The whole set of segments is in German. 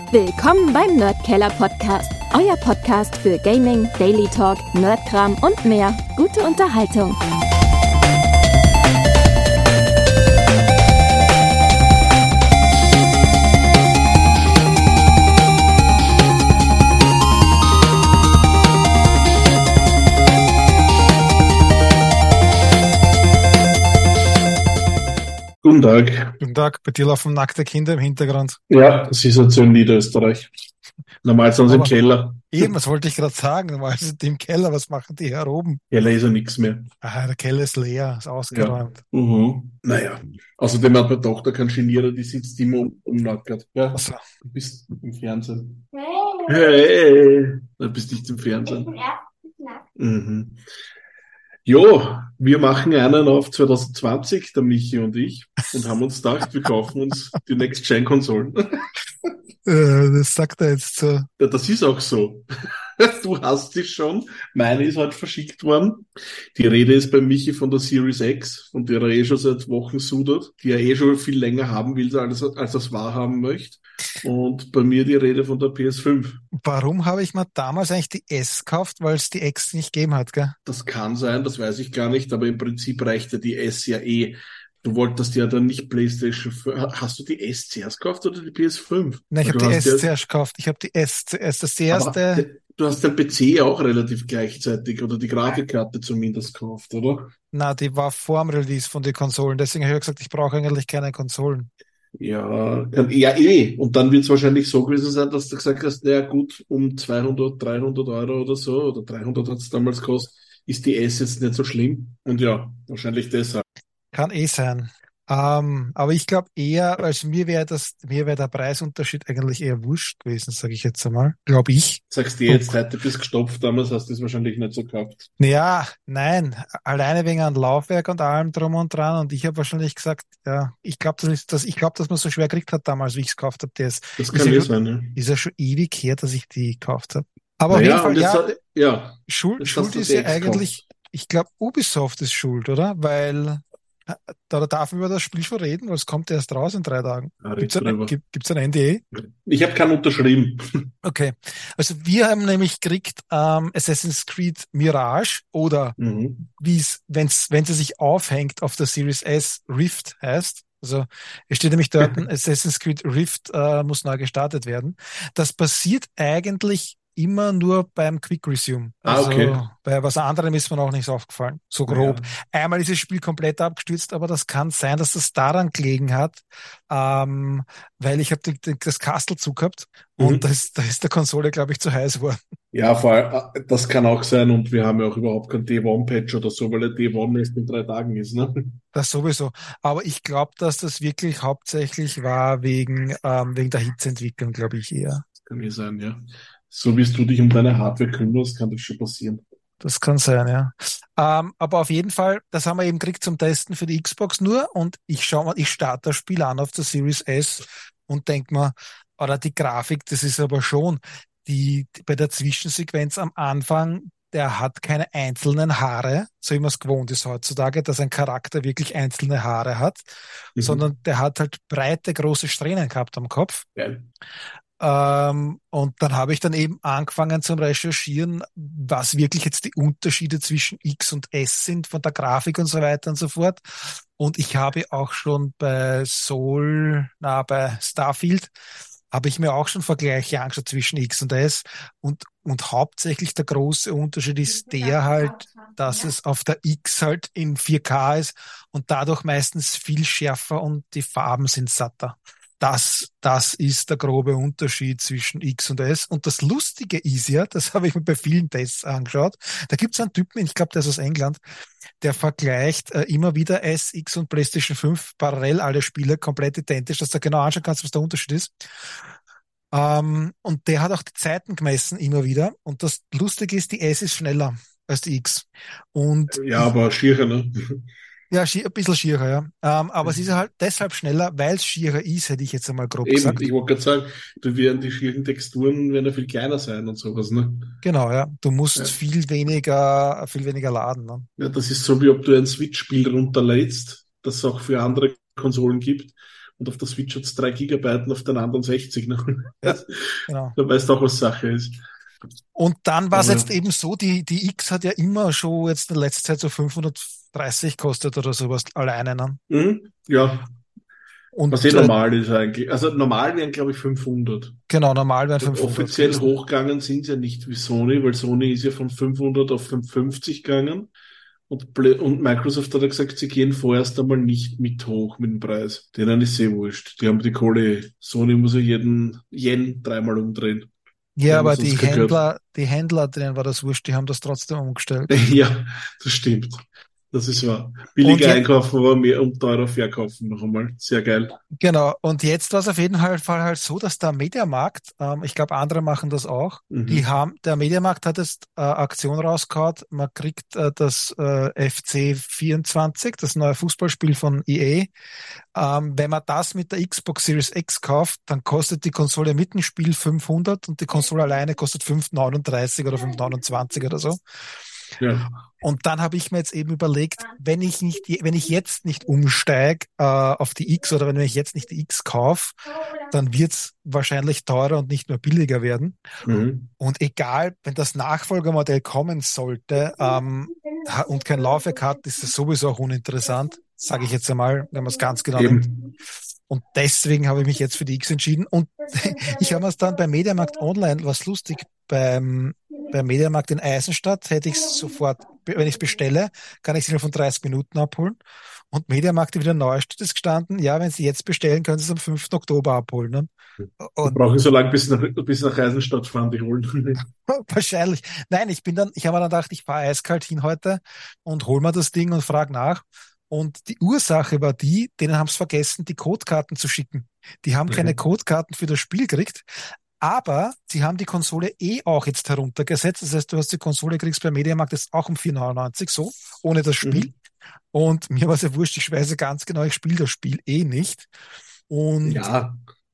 Willkommen beim Nerdkeller Podcast. Euer Podcast für Gaming, Daily Talk, Nerdkram und mehr. Gute Unterhaltung. Guten Tag. Guten Tag, bei dir laufen nackte Kinder im Hintergrund. Ja, das ist halt so in Niederösterreich. Normal sind sie im Keller. Eben, das wollte ich gerade sagen. Normal sind die im Keller, was machen die hier oben? Keller ist ja nichts mehr. Der Keller ist leer, ist ausgeräumt. Ja. Naja, außerdem hat meine Tochter keinen Genierer, die sitzt immer umnackert. Ja, Achso. du bist im Fernsehen. Hey, du bist nicht im Fernsehen. Mhm. Jo, wir machen einen auf 2020, der Michi und ich, und haben uns gedacht, wir kaufen uns die Next-Gen-Konsolen. Das sagt er jetzt so. Ja, das ist auch so. Du hast sie schon. Meine ist halt verschickt worden. Die Rede ist bei Michi von der Series X, von der er schon seit Wochen sudert, die er schon viel länger haben will, als er es wahrhaben möchte. Und bei mir die Rede von der PS5. Warum habe ich mir damals eigentlich die S gekauft, weil es die X nicht gegeben hat, gell? Das kann sein, das weiß ich gar nicht, aber im Prinzip reicht ja die S ja eh. Du wolltest ja dann nicht PlayStation 5. Hast du die S zuerst gekauft oder die PS5? Nein, ich habe die S zuerst gekauft. Ich habe die S zuerst. Das erste. Aber du hast den PC auch relativ gleichzeitig oder die Grafikkarte zumindest gekauft, oder? Na, die war vor dem Release von den Konsolen. Deswegen habe ich gesagt, ich brauche eigentlich keine Konsolen. Ja, eh. Und dann wird es wahrscheinlich so gewesen sein, dass du gesagt hast, naja gut, um 200, 300 Euro oder so, oder 300 hat es damals gekostet, ist die S jetzt nicht so schlimm. Und ja, wahrscheinlich deshalb. Kann eh sein. Aber ich glaube eher, also mir wäre der Preisunterschied eigentlich eher wurscht gewesen, sage ich jetzt einmal. Glaube ich. Sagst du jetzt, heute bist gestopft, damals hast du es wahrscheinlich nicht so gehabt. Ja, nein. Alleine wegen einem Laufwerk und allem drum und dran. Und ich habe wahrscheinlich gesagt, ja, ich glaube, dass man so schwer gekriegt hat damals, wie ich es gekauft habe. Das kann ja sein, ja. Ist ja schon ewig her, dass ich die gekauft habe. Aber auf jeden Fall, ja. Schuld ist ja eigentlich, ich glaube, Ubisoft ist schuld, oder? Weil da darf man über das Spiel schon reden, weil es kommt erst raus in 3 Tagen. Gibt's ein NDA? Ich habe keinen unterschrieben. Okay. Also wir haben nämlich gekriegt Assassin's Creed Mirage oder wenn sie sich aufhängt auf der Series S, Rift heißt. Also es steht nämlich dort, Assassin's Creed Rift muss neu gestartet werden. Das passiert eigentlich immer nur beim Quick Resume. Also bei was anderem ist mir auch nichts aufgefallen. So grob. Ja. Einmal ist das Spiel komplett abgestürzt, aber das kann sein, dass das daran gelegen hat, weil ich habe das Kastel gehabt und da ist der Konsole, glaube ich, zu heiß geworden. Ja, vor allem, das kann auch sein und wir haben ja auch überhaupt kein Day-One-Patch oder so, weil der Day-One erst in 3 Tagen ist, ne? Das sowieso. Aber ich glaube, dass das wirklich hauptsächlich war wegen der Hitzeentwicklung, glaube ich eher. Das kann ja sein, ja. So wie du dich um deine Hardware kümmerst, kann das schon passieren. Das kann sein, ja. Aber auf jeden Fall, das haben wir eben gekriegt zum Testen für die Xbox nur und ich starte das Spiel an auf der Series S und denk mir, oder die Grafik, das ist aber schon bei der Zwischensequenz am Anfang, der hat keine einzelnen Haare, so wie man es gewohnt ist heutzutage, dass ein Charakter wirklich einzelne Haare hat, sondern der hat halt breite, große Strähnen gehabt am Kopf. Ja. Und dann habe ich dann eben angefangen zum Recherchieren, was wirklich jetzt die Unterschiede zwischen X und S sind von der Grafik und so weiter und so fort. Und ich habe auch schon bei Starfield, habe ich mir auch schon Vergleiche angeschaut zwischen X und S. Und hauptsächlich der große Unterschied ist der halt, dass es auf der X halt in 4K ist und dadurch meistens viel schärfer und die Farben sind satter. Das ist der grobe Unterschied zwischen X und S. Und das Lustige ist ja, das habe ich mir bei vielen Tests angeschaut, da gibt es einen Typen, ich glaube, der ist aus England, der vergleicht immer wieder S, X und PlayStation 5 parallel alle Spiele komplett identisch, dass du genau anschauen kannst, was der Unterschied ist. Und der hat auch die Zeiten gemessen immer wieder. Und das Lustige ist, die S ist schneller als die X. Und ja, aber schierer, ne? Ja, ein bisschen schierer, ja. Aber es ist halt deshalb schneller, weil es schierer ist, hätte ich jetzt einmal grob gesagt. Ich wollte gerade sagen, da werden die schieren Texturen werden ja viel kleiner sein und sowas, ne? Genau, ja. Du musst viel weniger laden, ne? Ja, das ist so, wie ob du ein Switch-Spiel runterlädst, das es auch für andere Konsolen gibt. und auf der Switch hat's 3 Gigabyte und auf den anderen 60. Ne? Ja, genau. Da weißt du auch, was Sache ist. Und dann war es Aber jetzt eben so, die X hat ja immer schon jetzt in letzter Zeit so 530 kostet oder sowas alleine. Ne? ja, was Und normal ist eigentlich. Also normal wären, glaube ich, 500. genau, normal wären Und 500 offiziell gewesen. hochgegangen sind sie ja nicht wie Sony, weil Sony ist ja von 500 auf 550 gegangen. Und Microsoft hat ja gesagt, sie gehen vorerst einmal nicht mit hoch mit dem Preis. Denen ist sehr wurscht. Die haben die Kohle. Sony muss ja jeden Yen 3-mal umdrehen. Die Ja, haben aber sonst kein Geld. Die Händler, denen war das wurscht, die haben das trotzdem umgestellt. Ja, das stimmt. Das ist wahr. Und Billiger je, einkaufen, aber mehr und teurer verkaufen noch einmal. Sehr geil. genau, und jetzt war es auf jeden Fall halt so, dass der Mediamarkt, ich glaube, andere machen das auch, Mhm. der Mediamarkt hat jetzt Aktion rausgehauen, man kriegt das FC 24, das neue Fußballspiel von EA. Wenn man das mit der Xbox Series X kauft, dann kostet die Konsole mit dem Spiel 500 und die Konsole alleine kostet 539 oder 529 oder so. Ja. Und dann habe ich mir jetzt eben überlegt, wenn ich jetzt nicht umsteige auf die X oder wenn ich jetzt nicht die X kaufe, dann wird es wahrscheinlich teurer und nicht mehr billiger werden. Mhm. Und egal, wenn das Nachfolgermodell kommen sollte und kein Laufwerk hat, ist das sowieso auch uninteressant, sage ich jetzt einmal, wenn man es ganz genau nimmt. Eben. Und deswegen habe ich mich jetzt für die X entschieden. Und ich habe mir es dann beim Mediamarkt Online, was lustig, beim Mediamarkt in Eisenstadt hätte ich es sofort, wenn ich es bestelle, kann ich es innerhalb von 30 Minuten abholen. Und Mediamarkt in Wiener Neustadt ist gestanden, ja, wenn Sie jetzt bestellen, können Sie es am 5. Oktober abholen. Ne? Wir Und brauchen so lange bis nach Eisenstadt fahren, die holen. wahrscheinlich, nein, ich habe mir dann gedacht, ich fahre eiskalt hin heute und hol mir das Ding und frage nach. Und die Ursache war denen haben es vergessen, die Codekarten zu schicken. Die haben keine Mhm. Codekarten für das Spiel gekriegt, aber sie haben die Konsole auch jetzt heruntergesetzt. Das heißt, du hast die Konsole, kriegst bei Mediamarkt jetzt auch um 4,99 so, ohne das Spiel. Mhm. Und mir war es ja wurscht, ich weiß ja ganz genau, ich spiele das Spiel nicht. Und, Ja.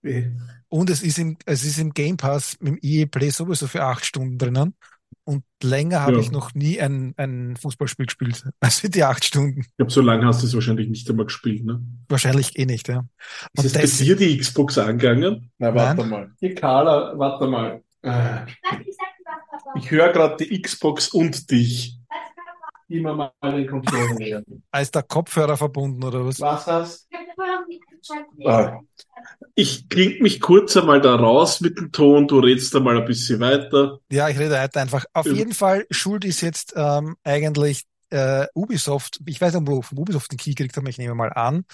und es ist im Game Pass mit dem EA Play sowieso für 8 Stunden drinnen. Und länger habe ich Ja. noch nie ein Fußballspiel gespielt, als für die 8 Stunden. Ich glaube, so lange hast du es wahrscheinlich nicht einmal gespielt, ne? Wahrscheinlich eh nicht, ja. Ist Und es bei das, dir die Xbox angegangen? Na, nein, warte mal. Hier, Carla, warte mal. Ich höre gerade die Xbox und dich. Gib mir mal den Controller her. als der Kopfhörer verbunden oder was? Was hast du? Ich klinge mich kurz einmal da raus mit dem Ton, du redest da mal ein bisschen weiter. Ja, ich rede heute einfach. Auf jeden Fall, Schuld ist jetzt eigentlich Ubisoft. Ich weiß nicht, wo Ubisoft den Key gekriegt haben, ich nehme mal an,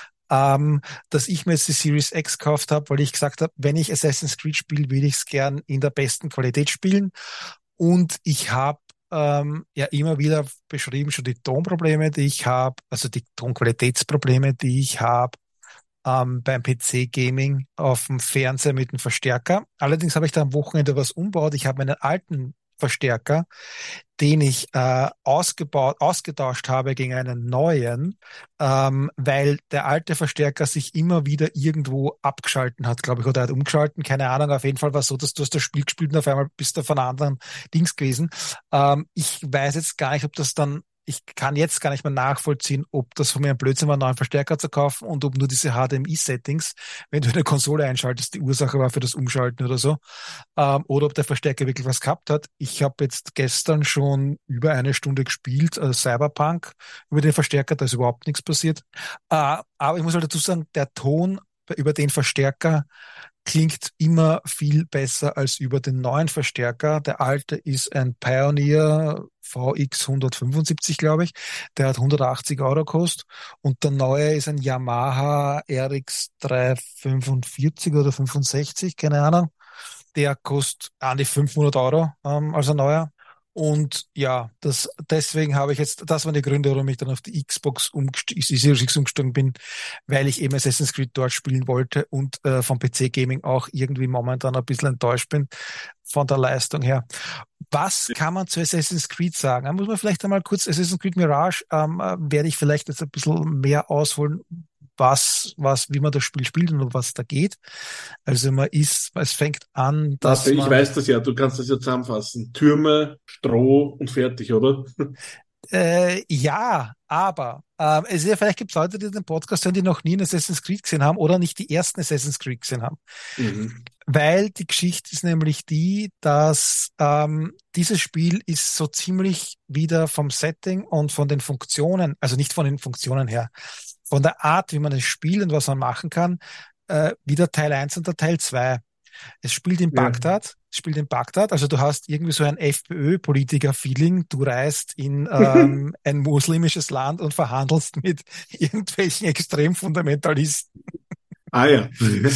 dass ich mir jetzt die Series X gekauft habe, weil ich gesagt habe, wenn ich Assassin's Creed spiele, will ich es gern in der besten Qualität spielen. Und ich habe ja immer wieder beschrieben schon die Tonprobleme, die ich habe, also die Tonqualitätsprobleme, die ich habe beim PC-Gaming auf dem Fernseher mit dem Verstärker. Allerdings habe ich da am Wochenende was umbaut. Ich habe meinen alten Verstärker, den ich ausgetauscht habe gegen einen neuen, weil der alte Verstärker sich immer wieder irgendwo abgeschalten hat, glaube ich, oder hat umgeschalten, keine Ahnung. Auf jeden Fall war es so, dass du hast das Spiel gespielt und auf einmal bist du von einem anderen Dings gewesen. Ich weiß jetzt gar nicht, ob das dann ich kann jetzt gar nicht mehr nachvollziehen, ob das von mir ein Blödsinn war, einen neuen Verstärker zu kaufen und ob nur diese HDMI-Settings, wenn du eine Konsole einschaltest, die Ursache war für das Umschalten oder so, oder ob der Verstärker wirklich was gehabt hat. Ich habe jetzt gestern schon über 1 Stunde gespielt, Cyberpunk, über den Verstärker, da ist überhaupt nichts passiert. Aber ich muss halt dazu sagen, der Ton über den Verstärker klingt immer viel besser als über den neuen Verstärker. Der alte ist ein Pioneer VX 175, glaube ich. Der hat 180 € gekostet. Und der neue ist ein Yamaha RX 345 oder 65, keine Ahnung. Der kostet an die 500 € als ein neuer. Und ja, deswegen habe ich jetzt, das waren die Gründe, warum ich dann auf die Xbox die Series X umgestiegen bin, weil ich eben Assassin's Creed dort spielen wollte und vom PC-Gaming auch irgendwie momentan ein bisschen enttäuscht bin von der Leistung her. Was kann man zu Assassin's Creed sagen? Da muss man vielleicht einmal kurz Assassin's Creed Mirage, werde ich vielleicht jetzt ein bisschen mehr ausholen, wie man das Spiel spielt und um was da geht. Also es fängt an, dass Warte, ich man weiß das ja, du kannst das ja zusammenfassen. Türme, Stroh und fertig, oder? Ja, aber vielleicht gibt es Leute, die den Podcast hören, die noch nie einen Assassin's Creed gesehen haben oder nicht die ersten Assassin's Creed gesehen haben. Mhm. Weil die Geschichte ist nämlich die, dass dieses Spiel ist so ziemlich wieder vom Setting und von den Funktionen, also nicht von den Funktionen her, von der Art, wie man es spielt und was man machen kann, wie der Teil 1 und der Teil 2. Es spielt in Bagdad, also du hast irgendwie so ein FPÖ-Politiker-Feeling. Du reist in ein muslimisches Land und verhandelst mit irgendwelchen Extremfundamentalisten. Ah ja.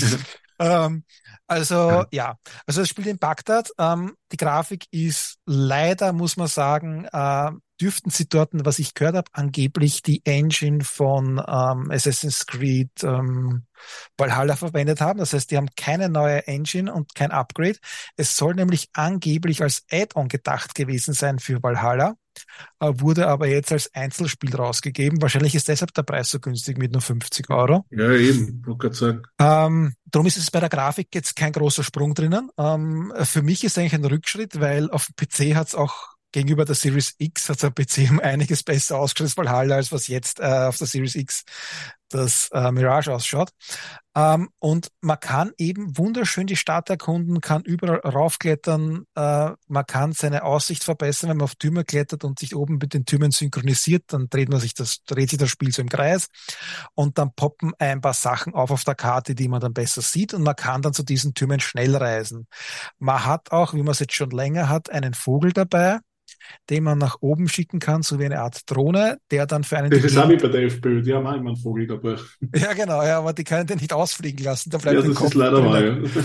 Also es spielt in Bagdad. Die Grafik ist leider, muss man sagen, dürften sie dort, was ich gehört habe, angeblich die Engine von Assassin's Creed Valhalla verwendet haben. Das heißt, die haben keine neue Engine und kein Upgrade. Es soll nämlich angeblich als Add-on gedacht gewesen sein für Valhalla, wurde aber jetzt als Einzelspiel rausgegeben. Wahrscheinlich ist deshalb der Preis so günstig mit nur 50 Euro. Ja, eben, wollte gerade sagen. Darum ist es bei der Grafik jetzt kein großer Sprung drinnen. Für mich ist eigentlich ein Rückschritt, weil auf dem PC hat es auch gegenüber der Series X hat der PC um einiges besser ausgeschaut als Valhalla, als was jetzt auf der Series X das Mirage ausschaut. Und man kann eben wunderschön die Stadt erkunden, kann überall raufklettern, man kann seine Aussicht verbessern, wenn man auf Türme klettert und sich oben mit den Türmen synchronisiert, dann dreht sich das Spiel so im Kreis und dann poppen ein paar Sachen auf der Karte, die man dann besser sieht und man kann dann zu diesen Türmen schnell reisen. Man hat auch, wie man es jetzt schon länger hat, einen Vogel dabei, den man nach oben schicken kann, so wie eine Art Drohne, der dann für einen... Das ist auch wie bei der FPÖ, die haben auch immer einen Vogel dabei. Ja, genau, ja, aber die können den nicht ausfliegen lassen, da bleibt Ja, den das Kopf ist leider wahr,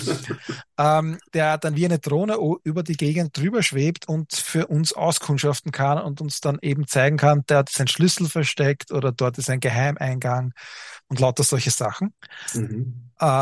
ja. Der dann wie eine Drohne über die Gegend drüber schwebt und für uns auskundschaften kann und uns dann eben zeigen kann, der hat seinen Schlüssel versteckt oder dort ist ein Geheimeingang und lauter solche Sachen. Mhm.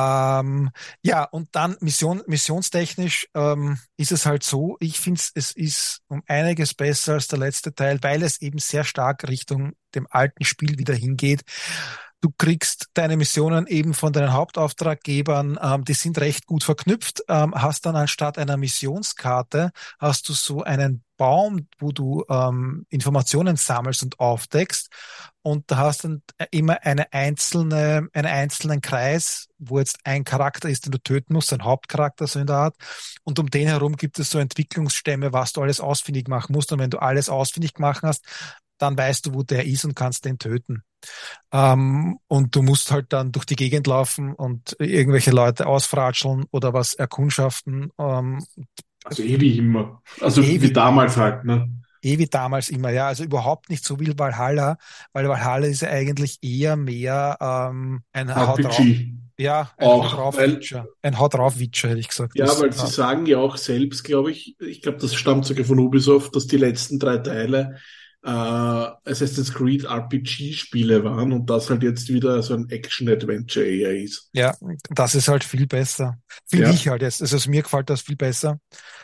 Ja, und dann missionstechnisch ist es halt so, ich finde es ist um einiges besser als der letzte Teil, weil es eben sehr stark Richtung dem alten Spiel wieder hingeht. Du kriegst deine Missionen eben von deinen Hauptauftraggebern, die sind recht gut verknüpft, hast dann anstatt einer Missionskarte, hast du so einen Baum, wo du Informationen sammelst und aufdeckst und da hast dann immer einen einzelnen Kreis, wo jetzt ein Charakter ist, den du töten musst, ein Hauptcharakter so in der Art und um den herum gibt es so Entwicklungsstämme, was du alles ausfindig machen musst und wenn du alles ausfindig gemacht hast, dann weißt du, wo der ist und kannst den töten. Und du musst halt dann durch die Gegend laufen und irgendwelche Leute ausfratscheln oder was erkundschaften. Also wie immer. Also wie damals halt, ne? Wie damals immer, ja. Also überhaupt nicht so wie Valhalla, weil Valhalla ist ja eigentlich eher mehr ein Haut drauf. RPG. Ja, ein Auch, Haut drauf Witcher. Ein Haut drauf Witcher, hätte ich gesagt. Ja, weil sie sagen ja auch selbst, glaube ich glaube, das stammt sogar von Ubisoft, dass die letzten 3 Teile Assassin's Creed RPG-Spiele waren und das halt jetzt wieder so ein Action-Adventure eher ist. Ja, das ist halt viel besser. Finde ich halt jetzt. Also mir gefällt das viel besser.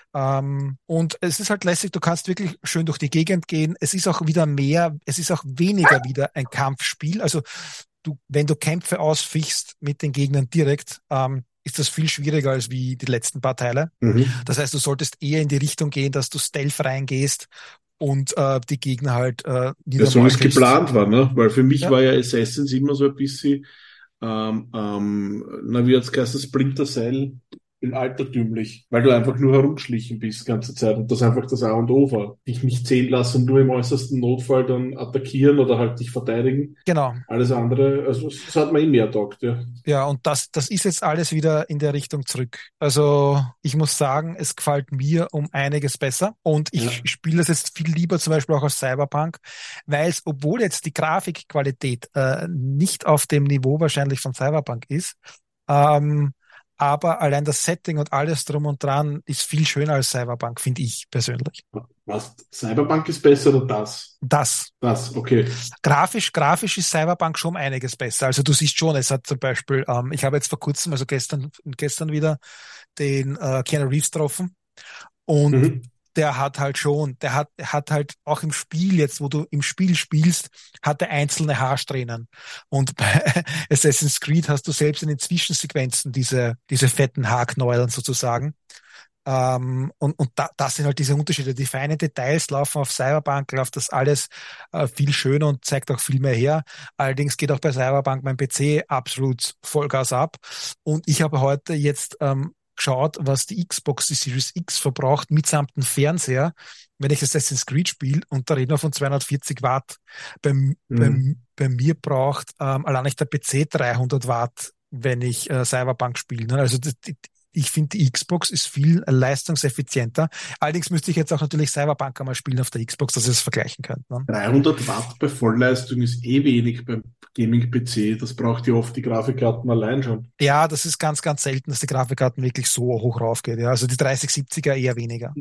Und es ist halt lässig, du kannst wirklich schön durch die Gegend gehen. Es ist auch wieder es ist auch weniger wieder ein Kampfspiel. Also wenn du Kämpfe ausfichst mit den Gegnern direkt, ist das viel schwieriger als wie die letzten paar Teile. Mhm. Das heißt, du solltest eher in die Richtung gehen, dass du Stealth reingehst und die Gegner halt ja, so wie es geplant war, ne? Weil für mich war ja Assassins immer so ein bisschen wie hat's geheißen, Splinter Cell in altertümlich, weil du einfach nur herumgeschlichen bist die ganze Zeit und das einfach das A und O war. Dich nicht sehen lassen, nur im äußersten Notfall dann attackieren oder halt dich verteidigen. Genau. Alles andere, also das hat man mehr taugt, ja. Ja, und das ist jetzt alles wieder in der Richtung zurück. Also ich muss sagen, es gefällt mir um einiges besser und ich spiele das jetzt viel lieber zum Beispiel auch als Cyberpunk, weil es, obwohl jetzt die Grafikqualität nicht auf dem Niveau wahrscheinlich von Cyberpunk ist, aber allein das Setting und alles drum und dran ist viel schöner als Cyberpunk, finde ich persönlich. Was? Cyberpunk ist besser oder das? Das, okay. Grafisch ist Cyberpunk schon einiges besser. Also du siehst schon, es hat zum Beispiel, ich habe jetzt vor kurzem, also gestern wieder den Keanu Reeves getroffen und der hat halt auch im Spiel jetzt, wo du im Spiel spielst, hat er einzelne Haarsträhnen. Und bei Assassin's Creed hast du selbst in den Zwischensequenzen diese fetten Haarknäueln sozusagen. Das sind halt diese Unterschiede. Die feinen Details laufen auf Cyberpunk, läuft das alles viel schöner und zeigt auch viel mehr her. Allerdings geht auch bei Cyberpunk mein PC absolut Vollgas ab. Und ich habe heute jetzt geschaut, was die Xbox, die Series X verbraucht mitsamt dem Fernseher, wenn ich Assassin's Creed spiele, und da reden wir von 240 Watt. Bei mir braucht allein nicht der PC 300 Watt, wenn ich Cyberpunk spiele. Ne? Also ich finde, die Xbox ist viel leistungseffizienter. Allerdings müsste ich jetzt auch natürlich Cyberpunk einmal spielen auf der Xbox, dass ihr es vergleichen könnt. Ne? 300 Watt bei Vollleistung ist wenig beim Gaming-PC. Das braucht ja oft die Grafikkarten allein schon. Ja, das ist ganz, ganz selten, dass die Grafikkarten wirklich so hoch raufgeht. Ja. Also die 3070er eher weniger.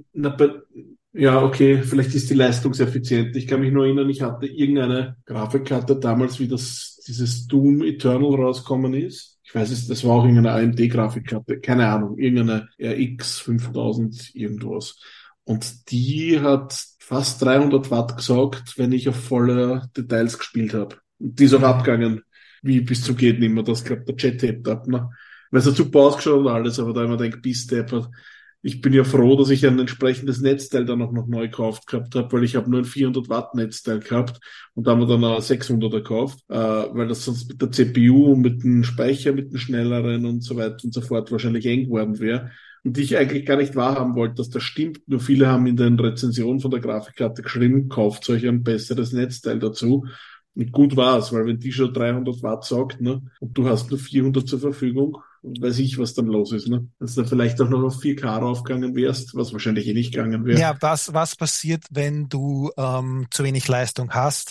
Ja, okay, vielleicht ist die leistungseffizient. Ich kann mich nur erinnern, ich hatte irgendeine Grafikkarte damals, wie dieses Doom Eternal rausgekommen ist. Ich weiß es, das war auch irgendeine AMD-Grafikkarte, keine Ahnung, irgendeine RX 5000 irgendwas. Und die hat fast 300 Watt gesaugt, wenn ich auf volle Details gespielt habe. Und die ist auch abgegangen, wie bis zum geht nimmer. Das glaubt der Chat hebt ab, ne? Weil es hat super ausgeschaut und alles, aber da immer denkt, Deppert. Ich bin ja froh, dass ich ein entsprechendes Netzteil dann auch noch neu gekauft gehabt habe, weil ich habe nur ein 400 Watt Netzteil gehabt und da haben wir dann ein 600er gekauft, weil das sonst mit der CPU und mit dem Speicher, mit dem schnelleren und so weiter und so fort wahrscheinlich eng geworden wäre. Und ich eigentlich gar nicht wahrhaben wollte, dass das stimmt. Nur viele haben in den Rezensionen von der Grafikkarte geschrieben, kauft euch ein besseres Netzteil dazu. Und gut war's, weil wenn die schon 300 Watt saugt, ne, und du hast nur 400 zur Verfügung, weiß ich, was dann los ist, ne? Dass du vielleicht auch noch auf 4K raufgegangen wärst, was wahrscheinlich eh nicht gegangen wäre. Ja, was passiert, wenn du zu wenig Leistung hast?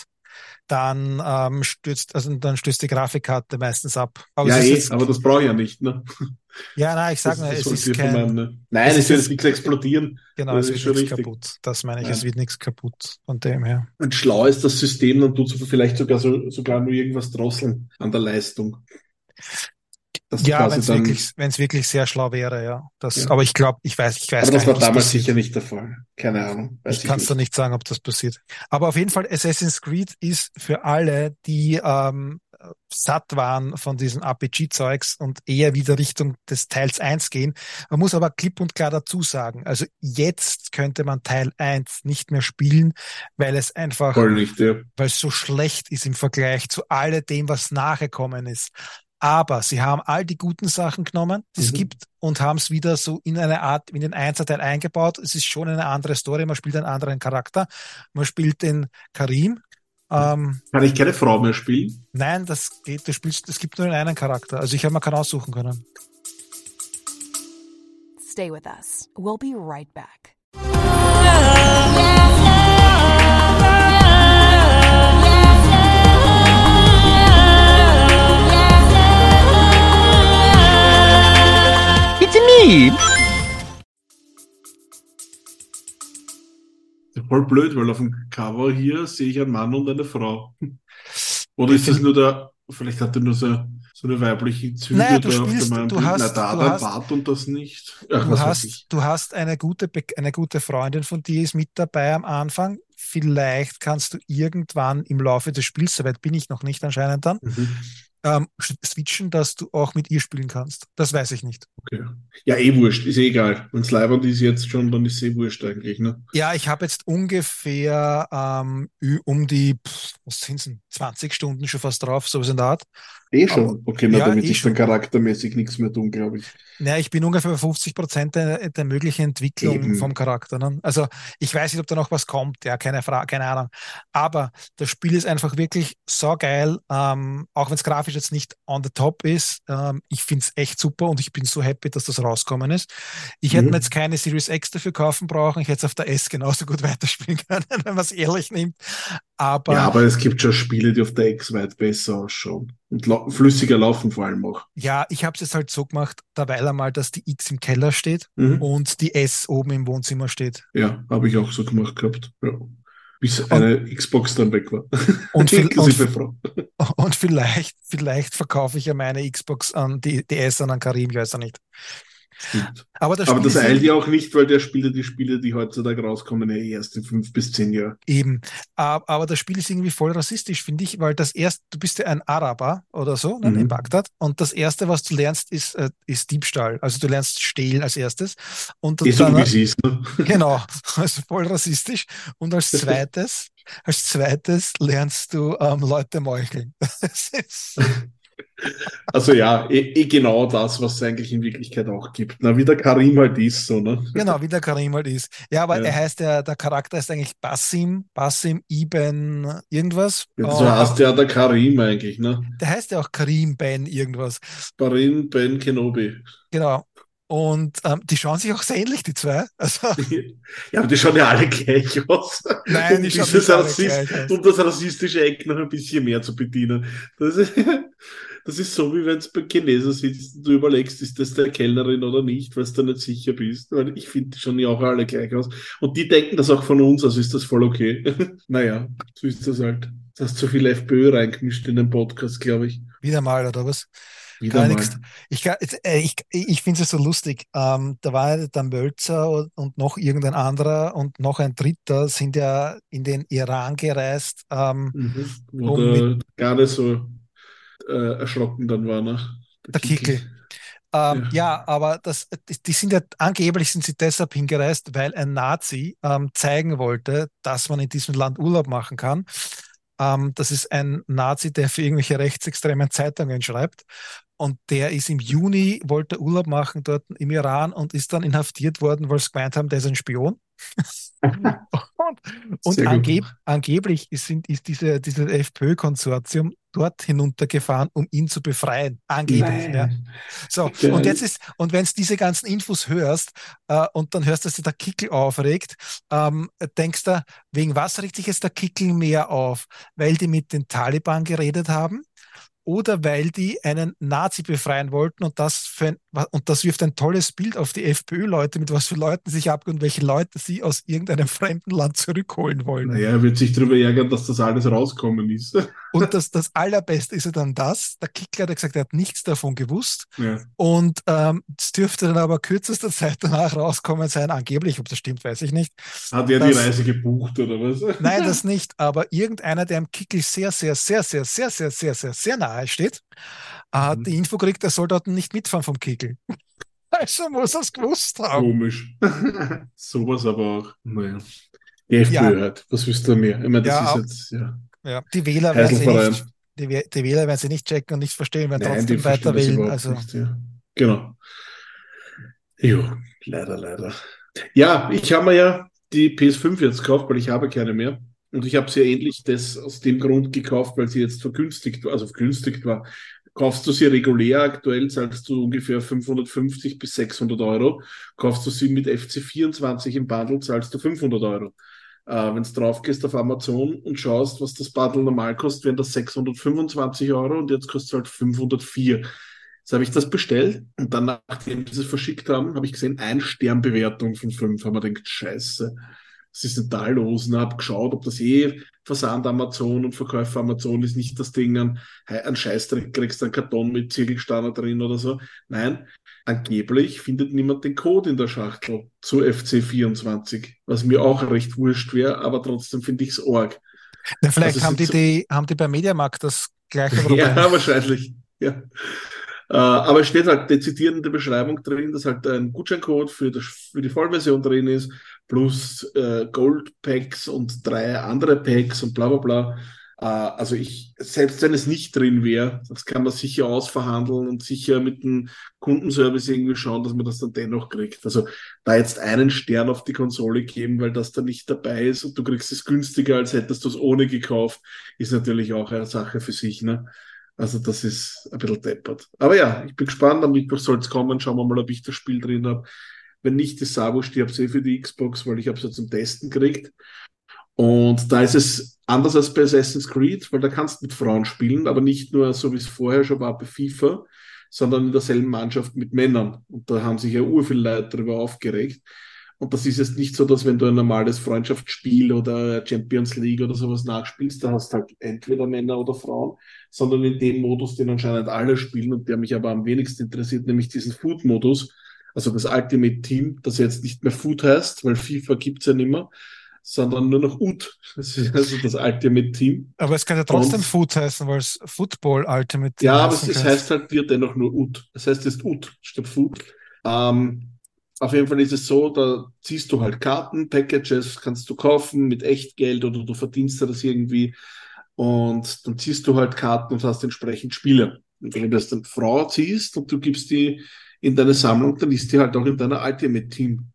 Dann stürzt die Grafikkarte meistens ab. Aber ja, aber das brauche ich ja nicht, ne? Ja, nein, ich sage nur, es ist kein... Nein, es wird nichts explodieren. Genau, es wird nichts kaputt. Das meine ich, es wird nichts kaputt von dem her. Und schlau ist das System, dann tut es vielleicht sogar nur irgendwas drosseln an der Leistung. Ja, wenn es wirklich sehr schlau wäre, ja. Ja. Aber ich glaube, ich weiß aber gar das war nicht, damals sicher nicht der Fall. Keine Ahnung. Ich kann es da nicht sagen, ob das passiert. Aber auf jeden Fall, Assassin's Creed ist für alle, die satt waren von diesem RPG-Zeugs und eher wieder Richtung des Teils 1 gehen. Man muss aber klipp und klar dazu sagen, also jetzt könnte man Teil 1 nicht mehr spielen, weil es einfach, weil es so schlecht ist im Vergleich zu alledem, was nachgekommen ist. Aber sie haben all die guten Sachen genommen, die es gibt, und haben es wieder so in eine Art, in den Einzelteil eingebaut. Es ist schon eine andere Story, man spielt einen anderen Charakter. Man spielt den Karim. Kann ich keine Frau mehr spielen? Nein, das geht, es gibt nur einen Charakter. Also man kann aussuchen können. Stay with us. We'll be right back. It's me! Voll blöd, weil auf dem Cover hier sehe ich einen Mann und eine Frau. Oder ist das nur vielleicht hat er nur so eine weibliche Züge naja, da auf dem Bild. Bart und das nicht. Ach, du hast eine gute Freundin von dir ist mit dabei am Anfang. Vielleicht kannst du irgendwann im Laufe des Spiels, soweit bin ich noch nicht anscheinend dann, switchen, dass du auch mit ihr spielen kannst. Das weiß ich nicht. Okay. Ja, wurscht, ist egal. Wenn es leibend ist jetzt schon, dann ist wurscht eigentlich, ne? Ja, ich habe jetzt ungefähr um die, was sind es, 20 Stunden schon fast drauf, sowas in der Art. Schon? Okay, damit ist dann charaktermäßig nichts mehr tun, glaube ich. Ja, ich bin ungefähr bei 50% der möglichen Entwicklung vom Charakter. Ne? Also ich weiß nicht, ob da noch was kommt, ja, keine Ahnung. Aber das Spiel ist einfach wirklich saugeil, auch wenn es grafisch jetzt nicht on the top ist. Ich finde es echt super und ich bin so happy, dass das rausgekommen ist. Ich hätte mir jetzt keine Series X dafür kaufen brauchen. Ich hätte es auf der S genauso gut weiterspielen können, wenn man es ehrlich nimmt. Aber es gibt schon Spiele, die auf der X weit besser ausschauen. Und flüssiger laufen vor allem auch. Ja, ich habe es jetzt halt so gemacht, derweil einmal, dass die X im Keller steht und die S oben im Wohnzimmer steht. Ja, habe ich auch so gemacht gehabt. Ja. Bis eine Xbox dann weg war. Und vielleicht verkaufe ich ja meine Xbox an die S an Karim, ich weiß ja nicht. Stimmt. Aber das Aber Spiel das ist eilt ja auch nicht, weil der Spiele, die Spiele, die heutzutage rauskommen, ja erst in 5 bis 10 Jahren. eben. Aber das Spiel ist irgendwie voll rassistisch, finde ich, weil du bist ja ein Araber oder so, ne, in Bagdad. Und das Erste, was du lernst, ist Diebstahl. Also du lernst stehlen als erstes. Und So wie dann, sie ist, ne? genau, also voll rassistisch. Und als zweites lernst du Leute meucheln. Das ist, Also ja, genau das, was es eigentlich in Wirklichkeit auch gibt. Na, wie der Karim halt ist, so, ne? genau, wie der Karim halt ist. Ja, aber Ja. der Charakter ist eigentlich Basim Ibn irgendwas. Ja, so heißt ja der Karim eigentlich, ne? Der heißt ja auch Karim Ben irgendwas. Karim Ben Kenobi. Genau. Und die schauen sich auch sehr ähnlich, die zwei. Also, Ja, aber die schauen ja alle gleich aus, nein, die schauen nicht alle gleich aus. um das rassistische Eck noch ein bisschen mehr zu bedienen. Das ist, das ist so, wie wenn du beim Chinesen sitzt und du überlegst, ist das der Kellnerin oder nicht, weil du nicht sicher bist. Weil ich finde, die schauen ja auch alle gleich aus. Und die denken das auch von uns, also ist das voll okay. Naja, so ist das halt. Du hast zu viel FPÖ reingemischt in den Podcast, glaube ich. Wieder mal, oder was? Wieder Gar mal. nichts. Ich finde es so lustig. Da war ja der Mölzer und noch irgendein anderer und noch ein dritter sind ja in den Iran gereist, um mit Oder gar nicht so erschrocken dann war, ne? Der der Kickel. Kickel. Ja. Ja, aber die sind ja angeblich sind sie deshalb hingereist, weil ein Nazi zeigen wollte, dass man in diesem Land Urlaub machen kann. Das ist ein Nazi, der für irgendwelche rechtsextremen Zeitungen schreibt. Und der ist im Juni, wollte Urlaub machen dort im Iran und ist dann inhaftiert worden, weil sie gemeint haben, der ist ein Spion. Und Sehr gut. angeblich ist dieses FPÖ-Konsortium dort hinuntergefahren, um ihn zu befreien. Angeblich, ja. Nein. So, Geil. und wenn du diese ganzen Infos hörst und dann hörst, dass sich der Kickel aufregt, denkst du, wegen was regt sich jetzt der Kickel mehr auf? Weil die mit den Taliban geredet haben? Oder weil die einen Nazi befreien wollten und das wirft ein tolles Bild auf die FPÖ-Leute, mit was für Leuten sich abgehen und welche Leute sie aus irgendeinem fremden Land zurückholen wollen. Naja, er wird sich darüber ärgern, dass das alles rauskommen ist. Und das Allerbeste ist ja dann der Kickler hat ja gesagt, er hat nichts davon gewusst. Ja. Und es dürfte dann aber kürzester Zeit danach rauskommen sein, angeblich, ob das stimmt, weiß ich nicht. Hat er die Reise gebucht oder was? Nein, das nicht, aber irgendeiner, der im Kickel sehr, sehr, sehr, sehr, sehr, sehr, sehr, sehr, sehr nahe steht, hat die Info gekriegt, er soll dort nicht mitfahren vom Kickel. Also muss er es gewusst haben. Komisch. Sowas aber auch. Naja. Die Ja, FPÖ halt. Was willst du mehr? Ich meine, das ist ja, jetzt, ja. ja. Die Wähler werden sie Heiselverein. nicht, die Wähler werden sie nicht checken und nicht verstehen, werden Nein, die trotzdem verstehen weiter das wählen. überhaupt Also, nicht. Ja. Genau. Jo, leider. Ja, ich habe mir ja die PS5 jetzt gekauft, weil ich habe keine mehr. Und ich habe sie ja endlich aus dem Grund gekauft, weil sie jetzt vergünstigt war. Kaufst du sie regulär aktuell, zahlst du ungefähr 550 bis 600 Euro. Kaufst du sie mit FC24 im Bundle, zahlst du 500 Euro. Wenn du drauf gehst auf Amazon und schaust, was das Bundle normal kostet, wären das 625 Euro und jetzt kostet es halt 504. Jetzt habe ich das bestellt und dann, nachdem sie es verschickt haben, habe ich gesehen, 1-Stern-Bewertung von 5. Haben wir gedacht, scheiße, was ist denn da los? Und habe geschaut, ob das Versand Amazon und Verkäufer Amazon ist, nicht das Ding an Scheißdreck, kriegst du einen Karton mit Ziegelsteiner drin oder so. Nein, angeblich findet niemand den Code in der Schachtel zu FC24, was mir auch recht wurscht wäre, aber trotzdem finde ich es arg. ja, vielleicht Also haben die beim Mediamarkt das gleiche Problem. ja, wahrscheinlich. Ja. Aber es steht halt dezidiert in der Beschreibung drin, dass halt ein Gutscheincode für die Vollversion drin ist, plus Gold Packs und 3 andere Packs und bla bla bla. Also selbst wenn es nicht drin wäre, das kann man sicher ausverhandeln und sicher mit dem Kundenservice irgendwie schauen, dass man das dann dennoch kriegt. Also da jetzt einen Stern auf die Konsole geben, weil das da nicht dabei ist und du kriegst es günstiger, als hättest du es ohne gekauft, ist natürlich auch eine Sache für sich, ne? Also das ist ein bisschen deppert. Aber ja, ich bin gespannt, am Mittwoch soll es kommen, schauen wir mal, ob ich das Spiel drin habe. Wenn nicht, ist Sabo stirbt für die Xbox, weil ich habe es ja zum Testen gekriegt. Und da ist es anders als bei Assassin's Creed, weil da kannst du mit Frauen spielen, aber nicht nur so, wie es vorher schon war bei FIFA, sondern in derselben Mannschaft mit Männern. Und da haben sich ja viele Leute darüber aufgeregt. Und das ist jetzt nicht so, dass wenn du ein normales Freundschaftsspiel oder Champions League oder sowas nachspielst, da hast du halt entweder Männer oder Frauen, sondern in dem Modus, den anscheinend alle spielen und der mich aber am wenigsten interessiert, nämlich diesen Food-Modus. Also das Ultimate Team, das jetzt nicht mehr Foot heißt, weil FIFA gibt's ja nicht mehr, sondern nur noch UT. Das ist also das Ultimate Team. Aber es kann ja trotzdem Foot heißen, weil es Football Ultimate Team ja, aber heißen es kann. heißt halt dir dennoch nur UT. Es heißt jetzt UT statt Foot. Auf jeden Fall ist es so, da ziehst du halt Karten, Packages kannst du kaufen mit Echtgeld oder du verdienst das irgendwie und dann ziehst du halt Karten und hast entsprechend Spieler. Und wenn du das dann Frau ziehst und du gibst die in deine Sammlung, dann ist die halt auch in deiner Ultimate Team,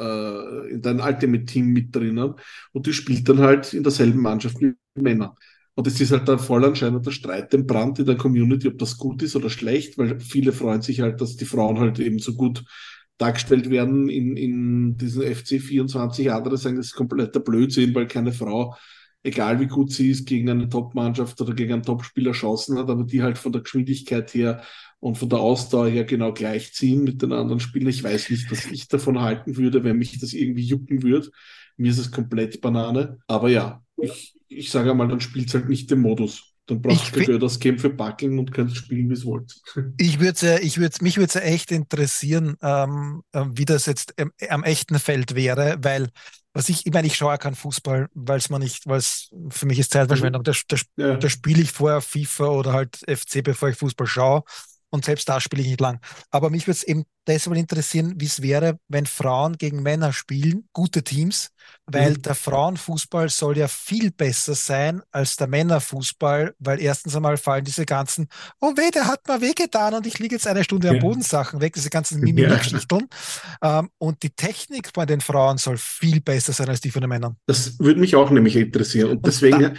in deinem Ultimate Team mit drinnen und die spielt dann halt in derselben Mannschaft wie Männer. Und es ist halt dann voll anscheinend der Streit im Brand in der Community, ob das gut ist oder schlecht, weil viele freuen sich halt, dass die Frauen halt eben so gut dargestellt werden in diesen FC 24. Andere sagen, das ist kompletter Blödsinn, weil keine Frau, egal wie gut sie ist, gegen eine Top-Mannschaft oder gegen einen Top-Spieler Chancen hat, aber die halt von der Geschwindigkeit her und von der Ausdauer her genau gleichziehen mit den anderen Spielern. Ich weiß nicht, was ich davon halten würde, wenn mich das irgendwie jucken würde. Mir ist es komplett Banane. Aber ja, ich sage einmal, dann spielt es halt nicht den Modus. Dann braucht ihr das Game für Bucking und könnt spielen, wie es wollt. Mich würde es ja echt interessieren, wie das jetzt am echten Feld wäre, weil ich meine, ich schaue ja keinen Fußball, weil es für mich ist Zeitverschwendung. Da spiele ich vorher FIFA oder halt FC, bevor ich Fußball schaue. Und selbst da spiele ich nicht lang. Aber mich würde es eben deshalb interessieren, wie es wäre, wenn Frauen gegen Männer spielen, gute Teams, weil der Frauenfußball soll ja viel besser sein als der Männerfußball, weil erstens einmal fallen diese ganzen, oh weh, der hat mir wehgetan und ich liege jetzt eine Stunde am Boden Sachen weg, diese ganzen Mimimi-Geschichten. Und die Technik bei den Frauen soll viel besser sein als die von den Männern. Das würde mich auch nämlich interessieren. Und deswegen,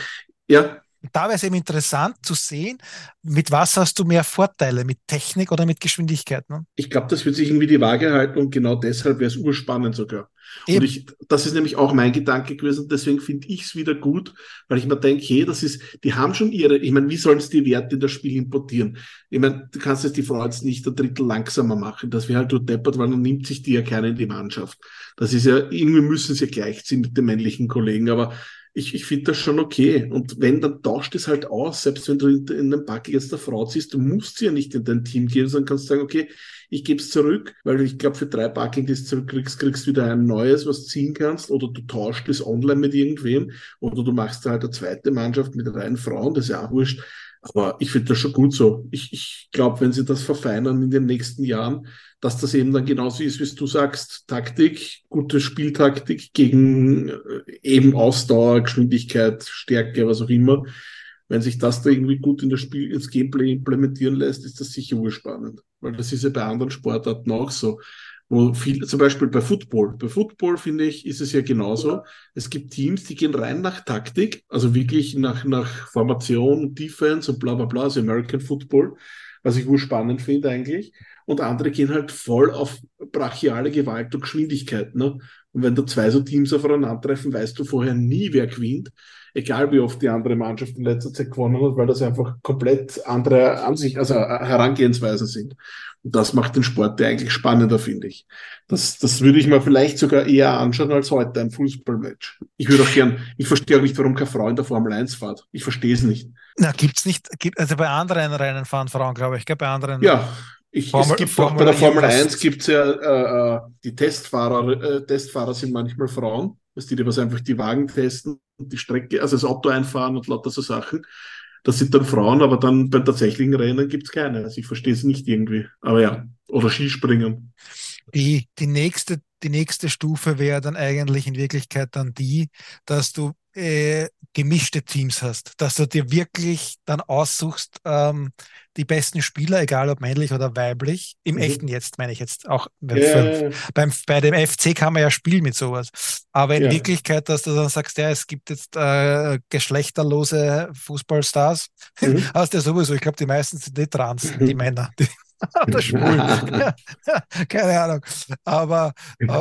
da wäre es eben interessant zu sehen, mit was hast du mehr Vorteile, mit Technik oder mit Geschwindigkeit? Ne? Ich glaube, das wird sich irgendwie die Waage halten und genau deshalb wäre es urspannend sogar. Eben. Und das ist nämlich auch mein Gedanke gewesen, deswegen finde ich es wieder gut, weil ich mir denke, hey, die haben schon ich meine, wie sollen sie die Werte in das Spiel importieren? Ich meine, du kannst jetzt die Frau jetzt nicht ein Drittel langsamer machen, das wäre halt nur deppert, weil dann nimmt sich die ja keiner in die Mannschaft. Das ist ja, irgendwie müssen sie ja gleichziehen mit den männlichen Kollegen, aber ich finde das schon okay. Und wenn, dann tauscht es halt aus. Selbst wenn du in den Pack jetzt der Frau ziehst, du musst sie ja nicht in dein Team geben, sondern kannst sagen, okay, ich gebe es zurück, weil ich glaube, für 3 Packing, die du zurückkriegst, kriegst du wieder ein neues, was ziehen kannst, oder du tauscht es online mit irgendwem, oder du machst da halt eine zweite Mannschaft mit reinen Frauen, das ist ja auch wurscht. Aber ich finde das schon gut so. Ich glaube, wenn sie das verfeinern in den nächsten Jahren, dass das eben dann genauso ist, wie du sagst, Taktik, gute Spieltaktik gegen eben Ausdauer, Geschwindigkeit, Stärke, was auch immer. Wenn sich das da irgendwie gut ins Gameplay implementieren lässt, ist das sicher urspannend. Weil das ist ja bei anderen Sportarten auch so. Wo viel, zum Beispiel bei Football. Bei Football, finde ich, ist es ja genauso. Es gibt Teams, die gehen rein nach Taktik, also wirklich nach Formation, Defense und bla bla bla, also American Football, was ich urspannend finde eigentlich. Und andere gehen halt voll auf brachiale Gewalt und Geschwindigkeit. Ne? Und wenn da 2 so Teams aufeinandertreffen, weißt du vorher nie, wer gewinnt. Egal wie oft die andere Mannschaft in letzter Zeit gewonnen hat, weil das einfach komplett andere Herangehensweisen sind. Und das macht den Sport ja eigentlich spannender, finde ich. Das würde ich mir vielleicht sogar eher anschauen als heute ein Fußballmatch. Ich verstehe auch nicht, warum keine Frau in der Formel 1 fährt. Ich verstehe es nicht. Na, gibt's nicht, also bei anderen Rennen fahren Frauen, glaube ich, bei anderen. Ja. Bei der Formel 1 gibt es ja die Testfahrer sind manchmal Frauen, die was einfach die Wagen testen, die Strecke, also das Auto einfahren und lauter so Sachen. Das sind dann Frauen, aber dann beim tatsächlichen Rennen gibt es keine. Also ich verstehe es nicht irgendwie. Aber ja, oder Skispringen. Die nächste Stufe wäre dann eigentlich in Wirklichkeit dann die, dass du gemischte Teams hast, dass du dir wirklich dann aussuchst, die besten Spieler, egal ob männlich oder weiblich, im echten jetzt, meine ich jetzt auch, bei dem FC kann man ja spielen mit sowas, aber in Wirklichkeit, dass du dann sagst, ja, es gibt jetzt geschlechterlose Fußballstars, hast du ja sowieso, ich glaube, die meisten sind nicht trans, die Männer, oder schwul. Keine Ahnung. Aber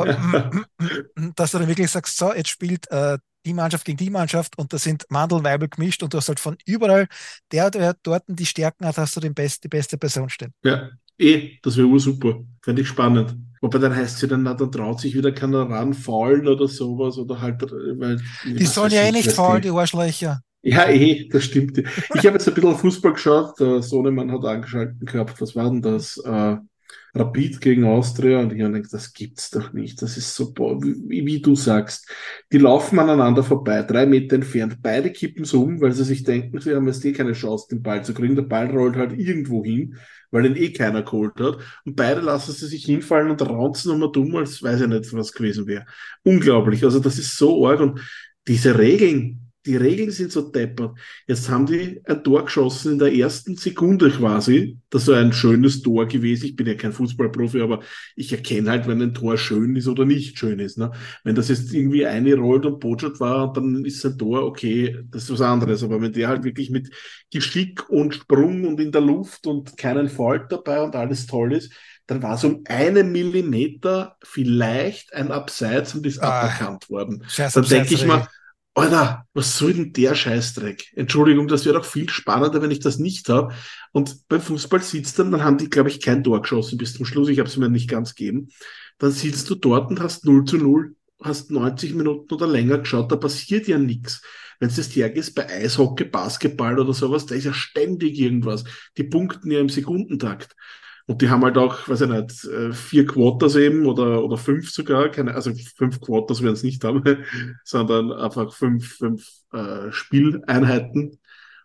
dass du dann wirklich sagst, so, jetzt spielt die Mannschaft gegen die Mannschaft und da sind Mandel und Weibel gemischt und du hast halt von überall, der dort die Stärken hat, hast du die beste Person stehen. Ja, das wäre super. Fände ich spannend. Wobei dann heißt es ja dann traut sich wieder keiner ran, faulen oder sowas oder halt, weil. Die sollen ja nicht faulen, die Arschlöcher. Ja, das stimmt. Ich habe jetzt ein bisschen Fußball geschaut, der Sohnemann hat angeschaltet gehabt, was war denn das? Rapid gegen Austria und ich denke, das gibt's doch nicht. Das ist so, wie du sagst. Die laufen aneinander vorbei, 3 Meter entfernt. Beide kippen so um, weil sie sich denken, sie haben jetzt keine Chance, den Ball zu kriegen. Der Ball rollt halt irgendwo hin, weil ihn keiner geholt hat. Und beide lassen sie sich hinfallen und raunzen nochmal dumm, als weiß ich nicht, was gewesen wäre. Unglaublich. Also das ist so arg und diese Regeln, die Regeln sind so deppert. Jetzt haben die ein Tor geschossen in der ersten Sekunde quasi. Das war ein schönes Tor gewesen. Ich bin ja kein Fußballprofi, aber ich erkenne halt, wenn ein Tor schön ist oder nicht schön ist. Ne? Wenn das jetzt irgendwie eine rollt und Botschert war, dann ist ein Tor okay, das ist was anderes. Aber wenn der halt wirklich mit Geschick und Sprung und in der Luft und keinen Fault dabei und alles toll ist, dann war es um 1 Millimeter vielleicht ein Abseits und ist aberkannt worden. Scheiß Dann denke ich Abseitsregel. mal, Alter, was soll denn der Scheißdreck? Entschuldigung, das wäre doch viel spannender, wenn ich das nicht habe. Und beim Fußball sitzt dann haben die, glaube ich, kein Tor geschossen bis zum Schluss. Ich habe es mir nicht ganz gegeben. Dann sitzt du dort und hast 0:0, hast 90 Minuten oder länger geschaut, da passiert ja nichts. Wenn es das hergehst bei Eishockey, Basketball oder sowas, da ist ja ständig irgendwas. Die punkten ja im Sekundentakt. Und die haben halt auch, weiß ich nicht, 4 Quarters eben oder 5 sogar, also 5 Quarters werden es nicht haben, sondern einfach 5 Spieleinheiten.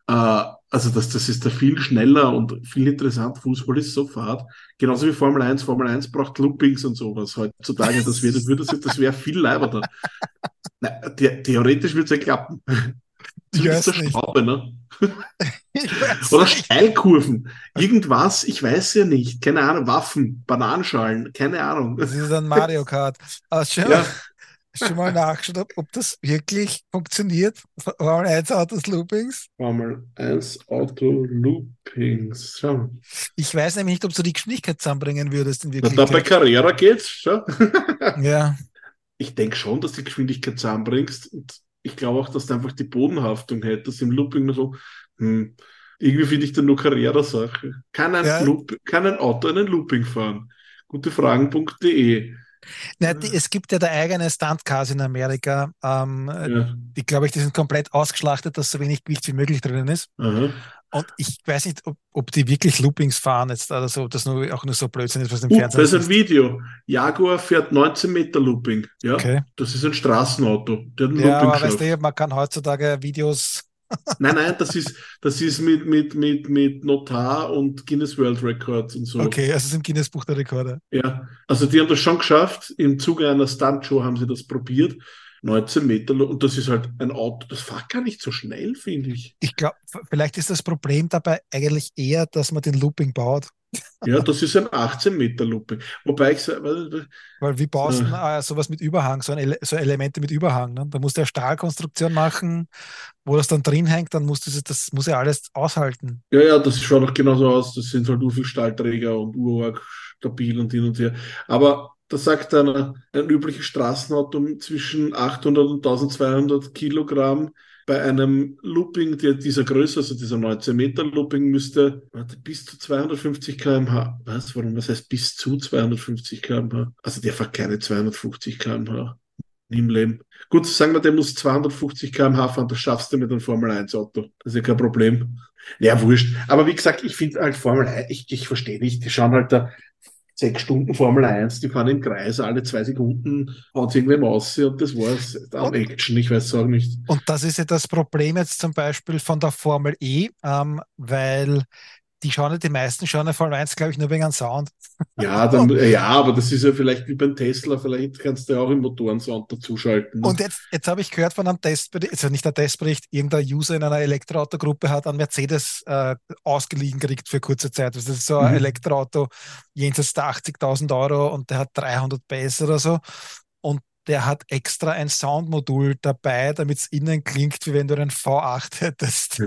Also das ist da viel schneller und viel interessant. Fußball ist so fad. Genauso wie Formel 1. Formel 1 braucht Loopings und sowas heutzutage. Das wäre viel leiberter. Theoretisch würde es ja klappen. Ich Du bist weiß der nicht. Schraube, ne? Ich weiß Oder nicht. Steilkurven. Irgendwas, ich weiß ja nicht. Keine Ahnung, Waffen, Bananenschalen, keine Ahnung. Das ist ein Mario Kart. Aber Ja, schon mal nachgeschaut, ob das wirklich funktioniert. Formel 1 Autos Loopings. Formel 1 Auto Loopings. Schau. Ich weiß nämlich nicht, ob du die Geschwindigkeit zusammenbringen würdest in Na, da bei Wirklichkeit. Carrera geht's, schau. Ja. Ich denke schon, dass du die Geschwindigkeit zusammenbringst. Und ich glaube auch, dass du einfach die Bodenhaftung hättest im Looping nur so. Hm, irgendwie finde ich dann nur Carrera-Sache. Ja, Kann ein Auto einen Looping fahren? Gutefragen.de. es gibt ja da eigene Stuntcars in Amerika. Ja, Die glaube ich, die sind komplett ausgeschlachtet, dass so wenig Gewicht wie möglich drinnen ist. aha. Und ich weiß nicht, ob die wirklich Loopings fahren jetzt oder so, ob das nur, auch nur so Blödsinn ist, was im Da Fernsehen ist ein siehst. Video. Jaguar fährt 19 Meter Looping. Ja, Okay. das ist ein Straßenauto. Der hat ein Ja, Looping aber weißt geschafft. du, man kann heutzutage Videos. Nein, das ist mit Notar und Guinness World Records und so. Okay, also es ist im Guinness-Buch der Rekorde. Ja, also die haben das schon geschafft. Im Zuge einer Stuntshow haben sie das probiert. 19 Meter und das ist halt ein Auto. Das fährt gar nicht so schnell, finde ich. Ich glaube, vielleicht ist das Problem dabei eigentlich eher, dass man den Looping baut. Ja, das ist ein 18 Meter Looping. Wobei ich Weil wie baust du äh, denn, sowas mit Überhang, so Elemente mit Überhang? Ne? Da musst du ja Stahlkonstruktion machen, wo das dann drin hängt, dann musst du das muss ja alles aushalten. ja, das schaut auch genauso aus. Das sind halt nur viel Stahlträger und urarg stabil und hin und her. Aber da sagt ein übliches Straßenauto zwischen 800 und 1200 Kilogramm. Bei einem Looping dieser Größe, also dieser 19 Meter Looping, müsste bis zu 250 km/h. Was heißt bis zu 250 km/h? Also der fährt keine 250 km/h. Nie im Leben. Gut, sagen wir, der muss 250 km/h fahren, das schaffst du mit einem Formel-1-Auto. Das ist ja kein Problem. Ja, wurscht. Aber wie gesagt, ich finde halt Formel 1, ich verstehe nicht, die schauen halt da 6 Stunden Formel 1, die fahren im Kreis, alle 2 Sekunden haut irgendwem aus und das war's. Am Und, Action, ich weiß es auch nicht. und das ist ja das Problem jetzt zum Beispiel von der Formel E, weil die meisten schauen ja Formel 1, glaube ich, nur wegen dem Sound. Ja, aber das ist ja vielleicht wie beim Tesla, vielleicht kannst du ja auch im Motorensound dazuschalten. Ne? Und jetzt habe ich gehört von einem Testbericht, also nicht ein Testbericht, irgendein User in einer Elektroautogruppe hat einen Mercedes ausgeliehen gekriegt für kurze Zeit. Das ist so ein Elektroauto jenseits der 80.000 Euro und der hat 300 PS oder so. Und der hat extra ein Soundmodul dabei, damit es innen klingt, wie wenn du einen V8 hättest.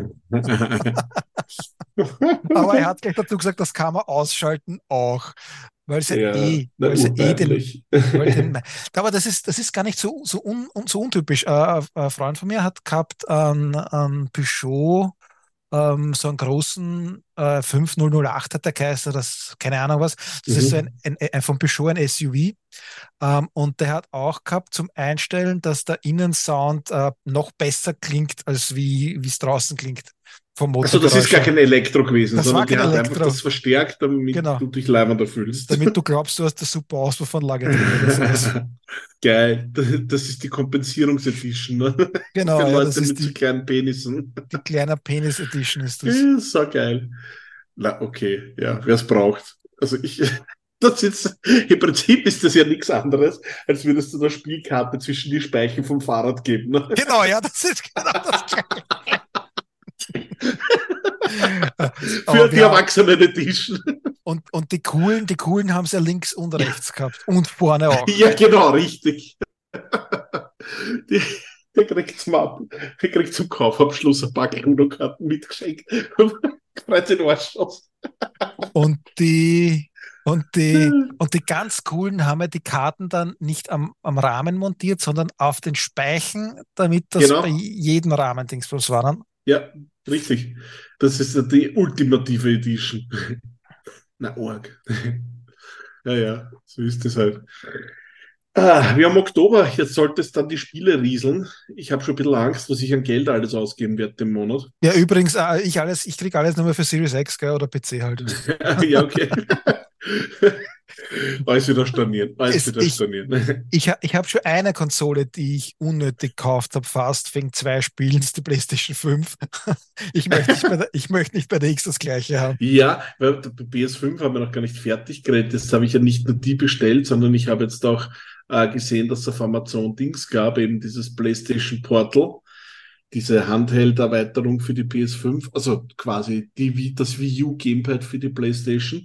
Aber er hat gleich dazu gesagt, das kann man ausschalten auch. Weil es ja Ja, weil es ja den, urpeinlich. aber das ist gar nicht so untypisch. Ein Freund von mir hat gehabt einen Peugeot, so einen großen 5008 hat der geheißen, das, keine Ahnung was. Das ist so Mhm. ein von Peugeot ein SUV. Und der hat auch gehabt zum Einstellen, dass der Innensound noch besser klingt, als wie es draußen klingt. vom Also das ist gar Motorgeräusch. kein Elektro gewesen, Das sondern war die kein hat Elektro. einfach das verstärkt, damit Genau. du dich leibender fühlst. Damit du glaubst, du hast eine super Auspuffanlage drin oder sowas. Geil. Das ist die Kompensierungsedition, ne? Für Genau, ja, das Leute ist mit so kleinen Penissen. die kleine Penis Edition ist das. Ja, so geil. Na, okay, ja, wer es braucht. Also das ist, im Prinzip ist das ja nichts anderes, als würdest du eine Spielkarte zwischen die Speichen vom Fahrrad geben. Ne? Genau, ja, das ist genau das Gleiche. Für die Erwachsenen Edition. Und die coolen haben sie ja links und rechts gehabt. Und vorne auch. Ja, genau, richtig. Der kriegt zum Kaufabschluss ein paar Uno-Karten mitgeschenkt. Freut sich den Arsch aus. Und die ganz coolen haben ja die Karten dann nicht am Rahmen montiert, sondern auf den Speichen, damit das Genau. bei jedem Rahmen-Dingsbums war. Dann. Ja, richtig. Das ist ja die ultimative Edition. Na, arg. Ja, so ist es halt. Wir haben Oktober, jetzt sollte es dann die Spiele rieseln. Ich habe schon ein bisschen Angst, was ich an Geld alles ausgeben werde im Monat. Ja, übrigens, ich kriege alles nur mehr für Series X, gell, oder PC halt. Ja, okay. Alles wieder stornieren. Ich habe schon eine Konsole, die ich unnötig gekauft habe, fast wegen 2 Spielen, das ist die PlayStation 5. Ich möchte nicht bei der X das gleiche haben. Ja, weil bei PS5 haben wir noch gar nicht fertig geredet. Das habe ich ja nicht nur die bestellt, sondern ich habe jetzt auch gesehen, dass es auf Amazon Dings gab, eben dieses PlayStation Portal, diese Handheld-Erweiterung für die PS5, also quasi das Wii U Gamepad für die PlayStation.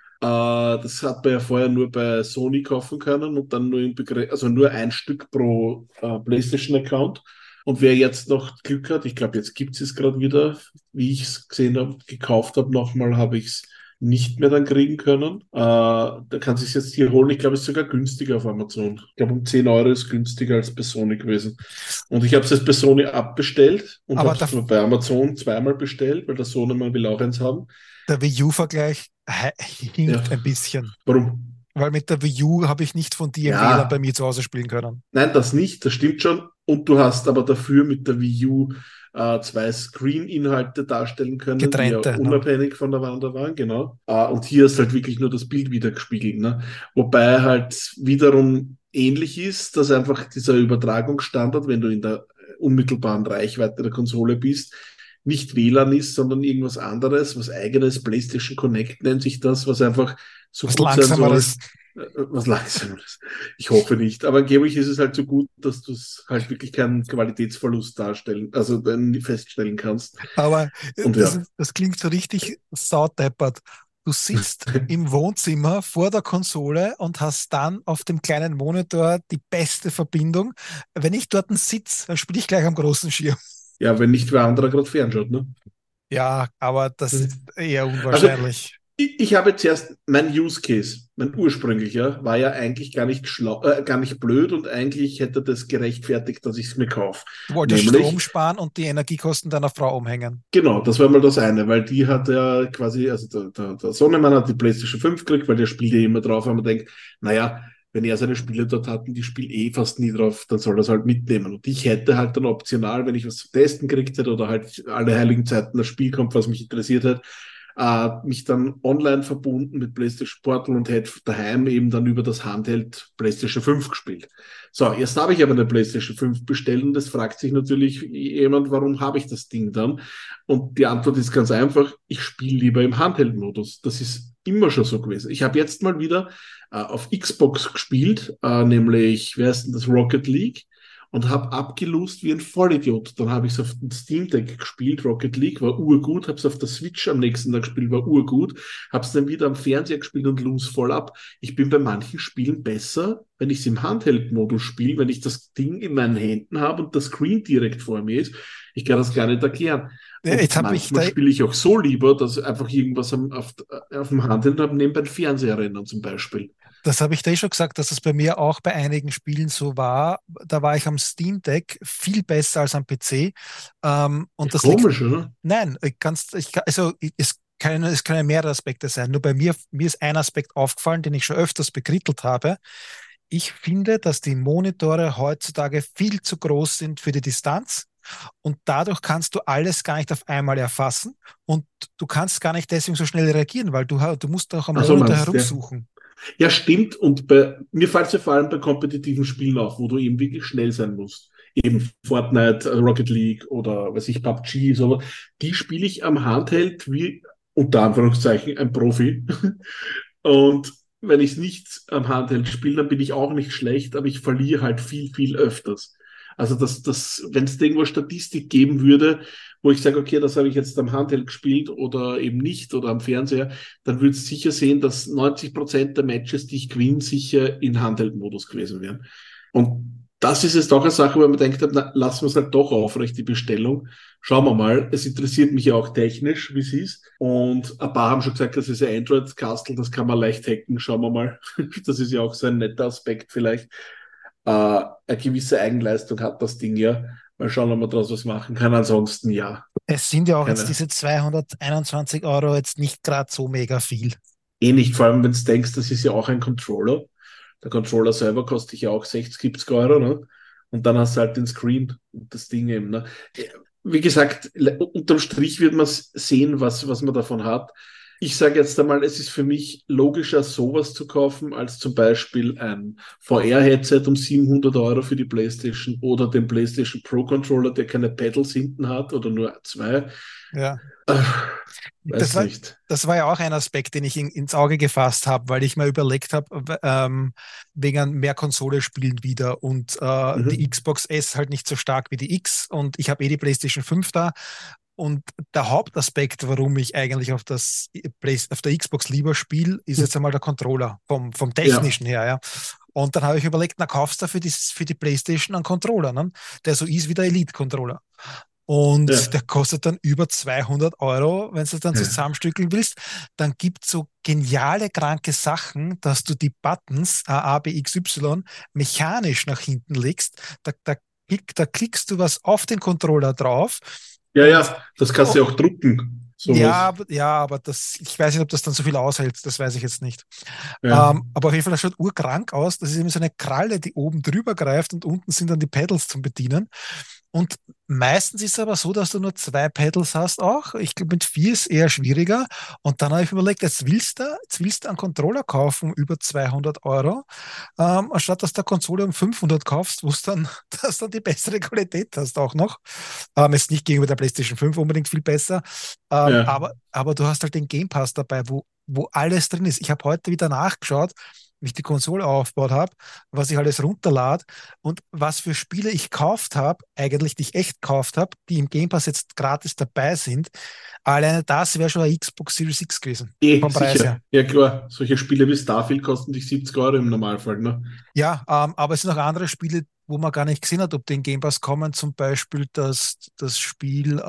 Das hat man ja vorher nur bei Sony kaufen können und dann nur ein Stück pro PlayStation-Account. Und wer jetzt noch Glück hat, ich glaube, jetzt gibt es gerade wieder, wie ich es gesehen habe, gekauft habe, nochmal habe ich es nicht mehr dann kriegen können. Da kann sich jetzt hier holen. Ich glaube, es ist sogar günstiger auf Amazon. Ich glaube, um 10 Euro ist günstiger als bei Sony gewesen. Und ich habe es jetzt bei Sony abbestellt und habe es bei Amazon zweimal bestellt, weil der Sohnemann will auch eins haben. Der Wii U-Vergleich hinkt ein bisschen. Warum? Weil mit der Wii U habe ich nicht von dir im WLAN bei mir zu Hause spielen können. Nein, das nicht, das stimmt schon. Und du hast aber dafür mit der Wii U 2 Screen-Inhalte darstellen können, Getrennte, die ja unabhängig voneinander waren, genau. Und hier ist halt wirklich nur das Bild wieder gespiegelt. Ne? Wobei halt wiederum ähnlich ist, dass einfach dieser Übertragungsstandard, wenn du in der unmittelbaren Reichweite der Konsole bist, nicht WLAN ist, sondern irgendwas anderes, was eigenes, PlayStation Connect nennt sich das, was einfach so was gut langsamer sein soll. ist. Was langsames. Ich hoffe nicht. Aber angeblich ist es halt so gut, dass du es halt wirklich keinen Qualitätsverlust feststellen kannst. Aber Und das klingt so richtig saudeppert. Du sitzt im Wohnzimmer vor der Konsole und hast dann auf dem kleinen Monitor die beste Verbindung. Wenn ich dort sitze, dann spiele ich gleich am großen Schirm. Ja, wenn nicht wer anderer gerade fernschaut, ne? Ja, aber das ist eher unwahrscheinlich. Ich habe zuerst mein Use Case, mein ursprünglicher, war ja eigentlich gar nicht blöd und eigentlich hätte das gerechtfertigt, dass ich es mir kaufe. Du wolltest Strom sparen und die Energiekosten deiner Frau umhängen. Genau, das war mal das eine, weil die hat ja quasi, also der Sonnemann hat die PlayStation 5 gekriegt, weil der spielt ja immer drauf, und man denkt, naja, wenn er seine Spiele dort hat und die spielt fast nie drauf, dann soll er es halt mitnehmen. Und ich hätte halt dann optional, wenn ich was zu testen gekriegt hätte oder halt alle heiligen Zeiten das Spiel kommt, was mich interessiert hat, mich dann online verbunden mit PlayStation Portal und hätte daheim eben dann über das Handheld PlayStation 5 gespielt. So, jetzt habe ich aber eine PlayStation 5 bestellt und das fragt sich natürlich jemand, warum habe ich das Ding dann? Und die Antwort ist ganz einfach, ich spiele lieber im Handheld-Modus. Das ist immer schon so gewesen. Ich habe jetzt mal wieder auf Xbox gespielt, nämlich, wer ist denn das, Rocket League? Und habe abgelust wie ein Vollidiot. Dann habe ich es auf dem Steam Deck gespielt, Rocket League, war urgut, habe es auf der Switch am nächsten Tag gespielt, war urgut, habe es dann wieder am Fernseher gespielt und lose voll ab. Ich bin bei manchen Spielen besser, wenn ich es im Handheld-Modus spiele, wenn ich das Ding in meinen Händen habe und das Screen direkt vor mir ist. Ich kann das gar nicht erklären. Manchmal spiele ich auch so lieber, dass ich einfach irgendwas auf dem Handheld habe, neben beim Fernseher rennen zum Beispiel. Das habe ich dir schon gesagt, dass es bei mir auch bei einigen Spielen so war. Da war ich am Steam Deck viel besser als am PC. Und das komisch, oder? Nein, es können mehrere Aspekte sein. Nur bei mir ist ein Aspekt aufgefallen, den ich schon öfters bekrittelt habe. Ich finde, dass die Monitore heutzutage viel zu groß sind für die Distanz. und dadurch kannst du alles gar nicht auf einmal erfassen und du kannst gar nicht deswegen so schnell reagieren, weil du musst auch am Also Monitor meinst du, ja. herumsuchen. Ja, stimmt. Und mir fällt es ja vor allem bei kompetitiven Spielen auf, wo du eben wirklich schnell sein musst. Eben Fortnite, Rocket League oder weiß ich, PUBG, so. Die spiele ich am Handheld wie, unter Anführungszeichen, ein Profi. Und wenn ich es nicht am Handheld spiele, dann bin ich auch nicht schlecht, aber ich verliere halt viel, viel öfters. Also wenn es irgendwo Statistik geben würde, wo ich sage, okay, das habe ich jetzt am Handheld gespielt oder eben nicht oder am Fernseher, dann würde es sicher sehen, dass 90% der Matches, die ich gewinne, sicher in Handheld-Modus gewesen wären. Und das ist jetzt doch eine Sache, wo man denkt, na, lassen wir es halt doch aufrecht, die Bestellung. Schauen wir mal. Es interessiert mich ja auch technisch, wie es ist. Und ein paar haben schon gesagt, das ist ein Android-Castle, das kann man leicht hacken. Schauen wir mal. Das ist ja auch so ein netter Aspekt vielleicht. Eine gewisse Eigenleistung hat das Ding ja. Mal schauen, ob man daraus was machen kann. Ansonsten ja. Es sind ja auch Keine. jetzt diese 221 Euro jetzt nicht gerade so mega viel. Eh nicht, vor allem wenn du denkst, das ist ja auch ein Controller. Der Controller selber kostet ja auch 60, 70 Euro, ne? Und dann hast du halt den Screen und das Ding eben, ne? Wie gesagt, unterm Strich wird man sehen, was man davon hat. Ich sage jetzt einmal, es ist für mich logischer, sowas zu kaufen, als zum Beispiel ein VR-Headset um 700 Euro für die PlayStation oder den PlayStation Pro Controller, der keine Pedals hinten hat oder nur zwei. Ja. Weiß nicht. Das war ja auch ein Aspekt, den ich ins Auge gefasst habe, weil ich mir überlegt habe, wegen mehr Konsole spielen wieder und die Xbox S halt nicht so stark wie die X und ich habe die PlayStation 5 da. Und der Hauptaspekt, warum ich eigentlich auf der Xbox lieber spiele, ist jetzt einmal der Controller vom Technischen her. Ja. Und dann habe ich überlegt, na, kaufst du für die PlayStation einen Controller, ne? Der so ist wie der Elite-Controller. Und der kostet dann über 200 Euro, wenn du es dann zusammenstückeln willst. Dann gibt es so geniale, kranke Sachen, dass du die Buttons A, B, X, Y mechanisch nach hinten legst. Da klickst du was auf den Controller drauf. Ja, das kannst du ja auch drucken. Ja, aber ich weiß nicht, ob das dann so viel aushält, das weiß ich jetzt nicht. Ja. Aber auf jeden Fall, das schaut urkrank aus. Das ist eben so eine Kralle, die oben drüber greift und unten sind dann die Pedals zum Bedienen. Und meistens ist es aber so, dass du nur 2 Pedals hast auch. Ich glaube, mit 4 ist eher schwieriger. Und dann habe ich mir überlegt, jetzt willst du einen Controller kaufen um über 200 Euro, anstatt dass du eine Konsole um 500 kaufst, wo du dann die bessere Qualität hast auch noch. Jetzt nicht gegenüber der PlayStation 5 unbedingt viel besser. Aber du hast halt den Game Pass dabei, wo alles drin ist. Ich habe heute wieder nachgeschaut, wie ich die Konsole aufgebaut habe, was ich alles runterlade und was für Spiele ich gekauft habe, eigentlich die ich echt gekauft habe, die im Game Pass jetzt gratis dabei sind. Alleine das wäre schon eine Xbox Series X gewesen. Vom Preis Sicher. her. Ja klar, solche Spiele wie Starfield kosten dich 70 Euro im Normalfall, ne? Ja, aber es sind auch andere Spiele, wo man gar nicht gesehen hat, ob die in Game Pass kommen, zum Beispiel das Spiel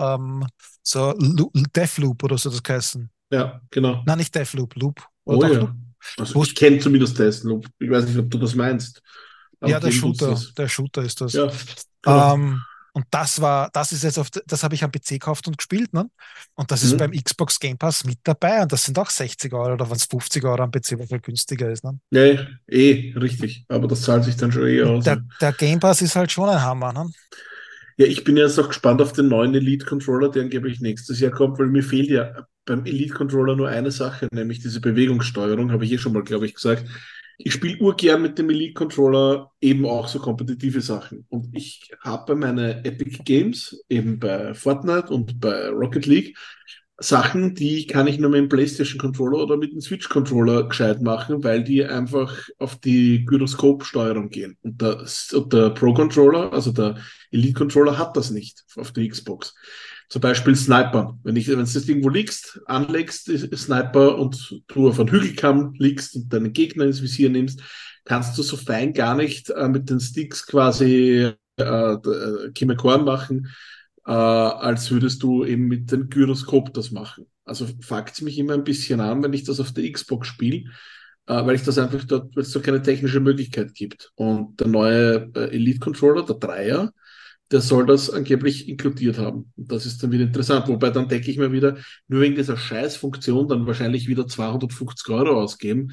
Deathloop oder so das heißen. Ja, genau. Nein, nicht Deathloop, Loop. Oh ja. Loop. Also ich kenne zumindest Deathloop. Ich weiß nicht, ob du das meinst. Aber Ja, der Shooter ist das. Ja, genau. Und das ist jetzt das habe ich am PC gekauft und gespielt, ne? Und das ist beim Xbox Game Pass mit dabei und das sind auch 60 Euro oder wenn es 50 Euro am PC, was halt günstiger ist, ne? Ja, richtig. Aber das zahlt sich dann schon aus. Der Game Pass ist halt schon ein Hammer, ne? Ja, ich bin jetzt auch gespannt auf den neuen Elite-Controller, der angeblich nächstes Jahr kommt, weil mir fehlt ja beim Elite-Controller nur eine Sache, nämlich diese Bewegungssteuerung, habe ich schon mal, glaube ich, gesagt. Ich spiele urgern mit dem Elite-Controller eben auch so kompetitive Sachen. Und ich habe bei meinen Epic Games, eben bei Fortnite und bei Rocket League, Sachen, die kann ich nur mit dem PlayStation-Controller oder mit dem Switch-Controller gescheit machen, weil die einfach auf die Gyroskop-Steuerung gehen. Und der Pro-Controller, also der Elite-Controller, hat das nicht auf der Xbox. Zum Beispiel Sniper. Wenn du das irgendwo anlegst, Sniper und du auf einem Hügelkamm liegst und deinen Gegner ins Visier nimmst, kannst du so fein gar nicht mit den Sticks quasi Kimekorn machen, als würdest du eben mit dem Gyroskop das machen. Also fuckt es mich immer ein bisschen an, wenn ich das auf der Xbox spiele, weil ich das einfach dort, weil es da keine technische Möglichkeit gibt. Und der neue Elite-Controller, der Dreier, der soll das angeblich inkludiert haben. Und das ist dann wieder interessant. Wobei dann denke ich mir wieder, nur wegen dieser Scheißfunktion dann wahrscheinlich wieder 250 Euro ausgeben.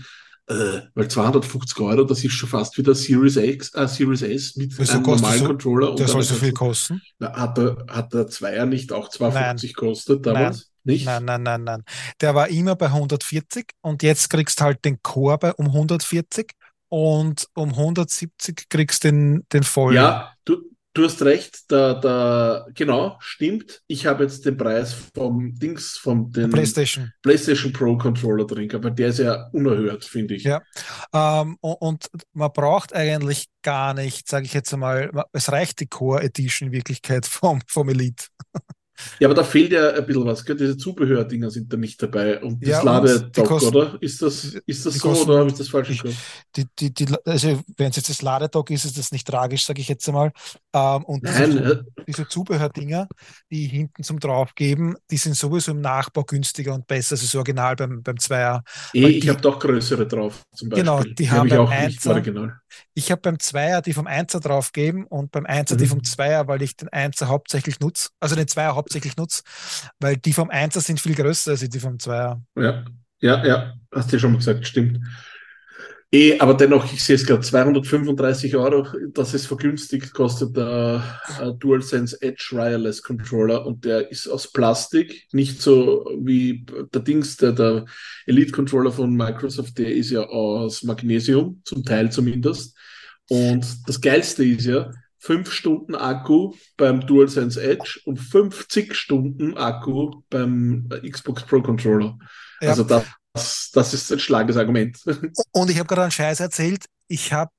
Weil 250 Euro, das ist schon fast wie der Series S mit Wieso einem kostet normalen so, Controller der und soll einer so viel ganzen. kosten? Na, hat der Zweier nicht auch Nein, 250 gekostet nein, damals? Nicht? nein. Der war immer bei 140 und jetzt kriegst halt den Core um 140 und um 170 kriegst den vollen. Ja, du hast recht, genau, stimmt. Ich habe jetzt den Preis vom Der den PlayStation. PlayStation Pro Controller drin, aber der ist ja unerhört, finde ich. Ja, und man braucht eigentlich gar nicht, sage ich jetzt einmal, es reicht die Core Edition in Wirklichkeit vom Elite. Ja, aber da fehlt ja ein bisschen was, gell? Diese Zubehördinger sind da nicht dabei. Und das Ja, und die Ladedock, kosten, oder? Ist das die so oder habe kosten, ich das falsch im ich, Kopf? also wenn es jetzt das Ladedock ist, ist das nicht tragisch, sage ich jetzt einmal. Und Nein, diese Zubehördinger, die hinten zum Draufgeben, die sind sowieso im Nachbau günstiger und besser, also das original beim Zweier, weil ich habe doch größere drauf, zum genau, Beispiel. die Die habe haben ich beim auch nicht im Einser. Original. Ich habe beim Zweier die vom Einser draufgeben und beim Einser die vom Mhm. Zweier, weil ich den Einser hauptsächlich nutze, also den Zweier hauptsächlich nutze, weil die vom Einser sind viel größer als die vom Zweier. Ja, ja, hast du ja schon mal gesagt, stimmt. Aber dennoch, ich sehe es gerade, 235 Euro, das ist vergünstigt, kostet der DualSense Edge Wireless Controller und der ist aus Plastik, nicht so wie der Elite Controller von Microsoft, der ist ja aus Magnesium, zum Teil zumindest. Und das Geilste ist ja, 5 Stunden Akku beim DualSense Edge und 50 Stunden Akku beim Xbox Pro Controller. Ja, Also das ist ein schlagendes Argument. und ich habe gerade einen Scheiß erzählt. Ich habe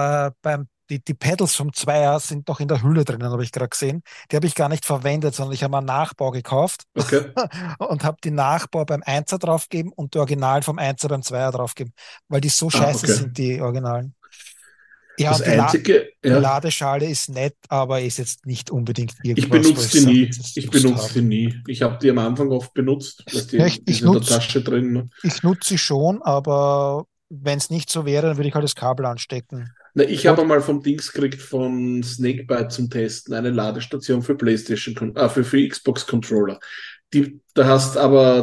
die Pedals vom Zweier sind noch in der Hülle drinnen, habe ich gerade gesehen. Die habe ich gar nicht verwendet, sondern ich habe einen Nachbau gekauft Okay. und habe die Nachbau beim Einser draufgegeben und die Originalen vom Einser beim Zweier draufgegeben, weil die so scheiße Okay. sind, die Originalen. Ja, Das und Einzige, die ja, Ladeschale ist nett, aber ist jetzt nicht unbedingt ich irgendwas, wo benutze ich die sage, nie. das Ich musst du benutze die haben. nie. Ich habe die am Anfang oft benutzt, weil Ja, die ist in der Tasche drin. Ne? ich nutze sie schon, aber wenn es nicht so wäre, dann würde ich halt das Kabel anstecken. Na, ich Dort, habe einmal vom Dings gekriegt von Snakebite zum Testen eine Ladestation für für Xbox Controller. Da hast aber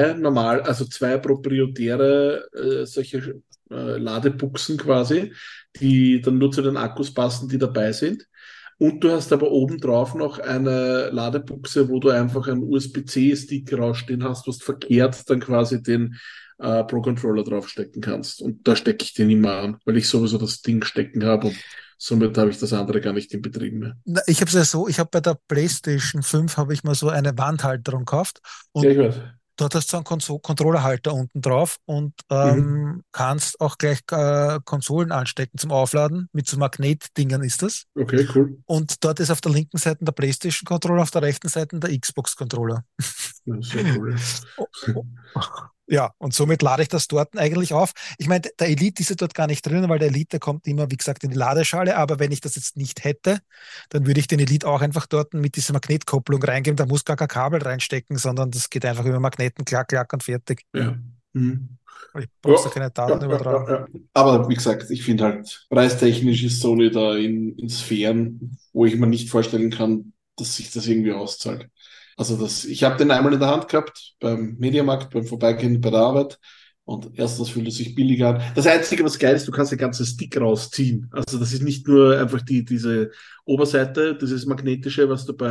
also zwei proprietäre solche Ladebuchsen quasi, die dann nur zu den Akkus passen, die dabei sind. Und du hast aber obendrauf noch eine Ladebuchse, wo du einfach einen USB-C-Stick rausstehen hast, was verkehrt dann quasi den Pro-Controller draufstecken kannst. Und da stecke ich den immer an, weil ich sowieso das Ding stecken habe und somit habe ich das andere gar nicht in Betrieb mehr. na, ich habe es ja so, ich habe bei der PlayStation 5 habe ich mal so eine Wandhalterung gekauft Ja, und ich weiß. dort hast du einen Controllerhalter unten drauf und Mhm. kannst auch gleich Konsolen anstecken zum Aufladen. Mit so Magnetdingern ist das. Okay, cool. Und dort ist auf der linken Seite der PlayStation-Controller, auf der rechten Seite der Xbox-Controller. Ja, sehr cool. Oh, oh. Ja, und somit lade ich das dort eigentlich auf. Ich meine, der Elite ist ja dort gar nicht drin, weil der Elite, der kommt immer, wie gesagt, in die Ladeschale. Aber wenn ich das jetzt nicht hätte, dann würde ich den Elite auch einfach dort mit dieser Magnetkopplung reingeben. Da muss gar kein Kabel reinstecken, sondern das geht einfach über Magneten, klack, klack und fertig. Ja. Mhm. Ich Ja, brauchst da keine Daten übertragen. ja. Aber wie gesagt, ich finde halt, preistechnisch ist Sony da in Sphären, wo ich mir nicht vorstellen kann, dass sich das irgendwie auszahlt. Also ich habe den einmal in der Hand gehabt, beim Mediamarkt, beim Vorbeigehen bei der Arbeit. Und erstens fühlt es sich billig an. Das Einzige, was geil ist, du kannst den ganzen Stick rausziehen. Also das ist nicht nur einfach diese Oberseite, dieses magnetische, was du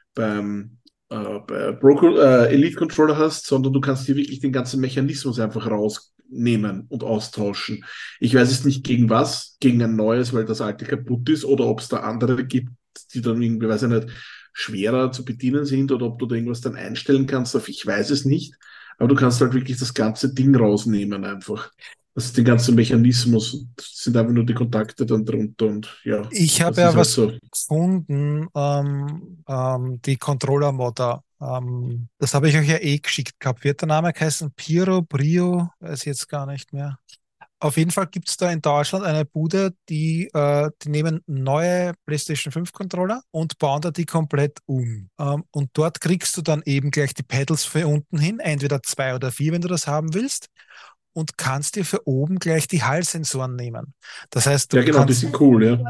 bei Elite Controller hast, sondern du kannst hier wirklich den ganzen Mechanismus einfach rausnehmen und austauschen. Ich weiß es nicht gegen was, gegen ein neues, weil das alte kaputt ist, oder ob es da andere gibt, die dann irgendwie, weiß ich nicht, schwerer zu bedienen sind, oder ob du da irgendwas dann einstellen kannst. Ich weiß es nicht, aber du kannst halt wirklich das ganze Ding rausnehmen einfach. Das ist den ganzen Mechanismus, das sind einfach nur die Kontakte dann drunter und ja, Ich habe das ist ja halt was so. gefunden, die Controller-Modder. Das habe ich euch ja eh geschickt gehabt. Wird der Name heißen? Brio? Weiß ich jetzt gar nicht mehr. Auf jeden Fall gibt es da in Deutschland eine Bude, die nehmen neue PlayStation 5 Controller und bauen da die komplett um. Und dort kriegst du dann eben gleich die Pedals für unten hin, entweder 2 oder 4, wenn du das haben willst, und kannst dir für oben gleich die Hallsensoren nehmen. Das heißt, du Ja, genau, die kannst sind cool, ja.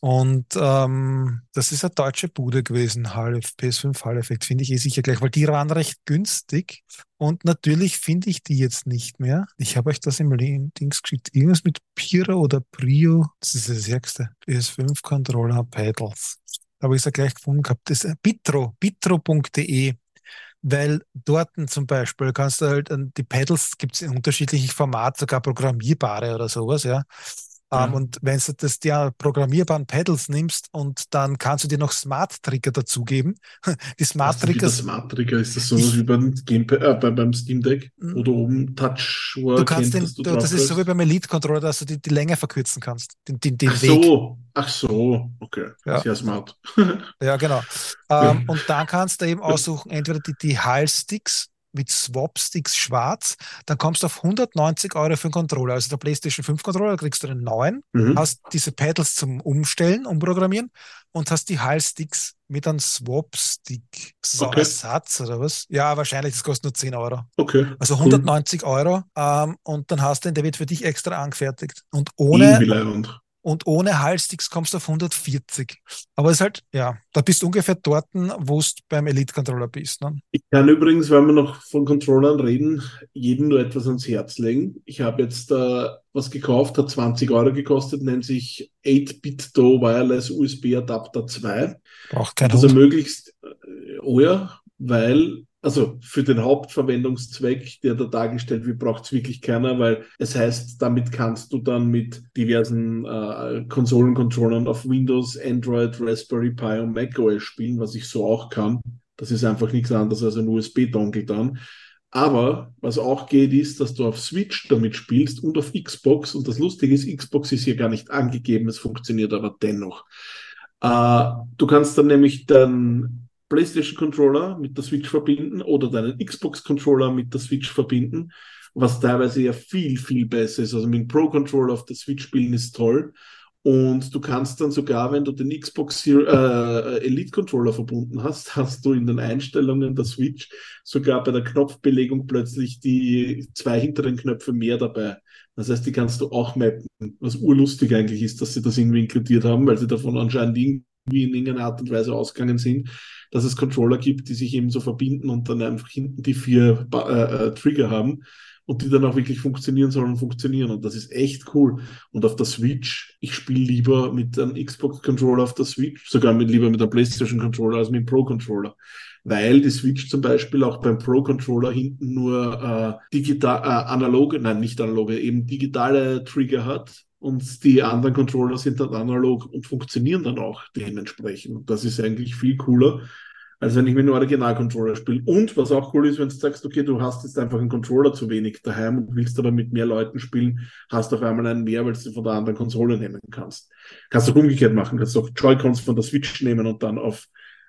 Und das ist eine deutsche Bude gewesen, PS5 Hall Effect, finde ich sicher gleich, weil die waren recht günstig. Und natürlich finde ich die jetzt nicht mehr. Ich habe euch das im Dings geschickt. Irgendwas mit Piro oder Prio. Das ist das Ärgste. PS5 Controller Pedals. Da habe ich es ja gleich gefunden gehabt. Das ist bitro.de. Weil dort zum Beispiel kannst du halt, die Pedals gibt es in unterschiedlichen Formaten, sogar programmierbare oder sowas, ja. Und wenn du die programmierbaren Pedals nimmst und dann kannst du dir noch Smart Trigger dazugeben. Die Smart Trigger. Smart Trigger, ist das sowas wie beim beim Steam Deck? Oder oben Touch, wo du kannst erkennt, dass du drauf das ist so wie drückst? beim Elite Controller, dass du die Länge verkürzen kannst, den Ach Weg. so, okay. Ja. Sehr smart. Ja, genau. Und dann kannst du eben aussuchen, entweder die HAL-Sticks mit Swap-Sticks schwarz, dann kommst du auf 190 Euro für einen Controller. Also der PlayStation 5 Controller, kriegst du einen neuen, hast diese Pedals zum Umstellen, umprogrammieren und hast die HAL-Sticks mit einem Swap-Stick. Ist das auch ein Ersatz oder was? Ja, wahrscheinlich, das kostet nur 10 Euro. Okay. Also 190 Euro und dann hast du den, der wird für dich extra angefertigt. Und ohne Halssticks kommst du auf 140. Aber es ist halt, ja, da bist du ungefähr dort, wo du beim Elite-Controller bist. Ne? Ich kann übrigens, wenn wir noch von Controllern reden, jedem nur etwas ans Herz legen. Ich habe jetzt was gekauft, hat 20 Euro gekostet, nennt sich 8-Bit-Do Wireless USB Adapter 2. Braucht kein das Hund. ermöglicht, also für den Hauptverwendungszweck, der da dargestellt wird, braucht es wirklich keiner, weil es heißt, damit kannst du dann mit diversen Konsolen-Controllern auf Windows, Android, Raspberry Pi und macOS spielen, was ich so auch kann. Das ist einfach nichts anderes als ein USB-Dongle dann. Aber was auch geht, ist, dass du auf Switch damit spielst und auf Xbox. Und das Lustige ist, Xbox ist hier gar nicht angegeben, es funktioniert aber dennoch. Du kannst dann nämlich deinen PlayStation-Controller mit der Switch verbinden oder deinen Xbox-Controller mit der Switch verbinden, was teilweise ja viel, viel besser ist. Also mit dem Pro-Controller auf der Switch spielen ist toll. Und du kannst dann sogar, wenn du den Xbox Elite-Controller verbunden hast, hast du in den Einstellungen der Switch sogar bei der Knopfbelegung plötzlich die 2 hinteren Knöpfe mehr dabei. Das heißt, die kannst du auch mappen, was urlustig eigentlich ist, dass sie das irgendwie inkludiert haben, weil sie davon anscheinend irgendwie in irgendeiner Art und Weise ausgegangen sind, dass es Controller gibt, die sich eben so verbinden und dann einfach hinten die 4 Trigger haben und die dann auch wirklich funktionieren sollen. Und das ist echt cool. Und auf der Switch, ich spiele lieber mit einem Xbox-Controller auf der Switch, sogar lieber mit einem PlayStation-Controller als mit einem Pro-Controller. Weil die Switch zum Beispiel auch beim Pro-Controller hinten nur eben digitale Trigger hat. Und die anderen Controller sind dann analog und funktionieren dann auch dementsprechend. Und das ist eigentlich viel cooler, als wenn ich mit einem Original-Controller spiele. Und was auch cool ist, wenn du sagst, okay, du hast jetzt einfach einen Controller zu wenig daheim und willst aber mit mehr Leuten spielen, hast auf einmal einen mehr, weil du von der anderen Konsole nehmen kannst. Kannst du auch umgekehrt machen, kannst auch Joy-Cons von der Switch nehmen und dann auf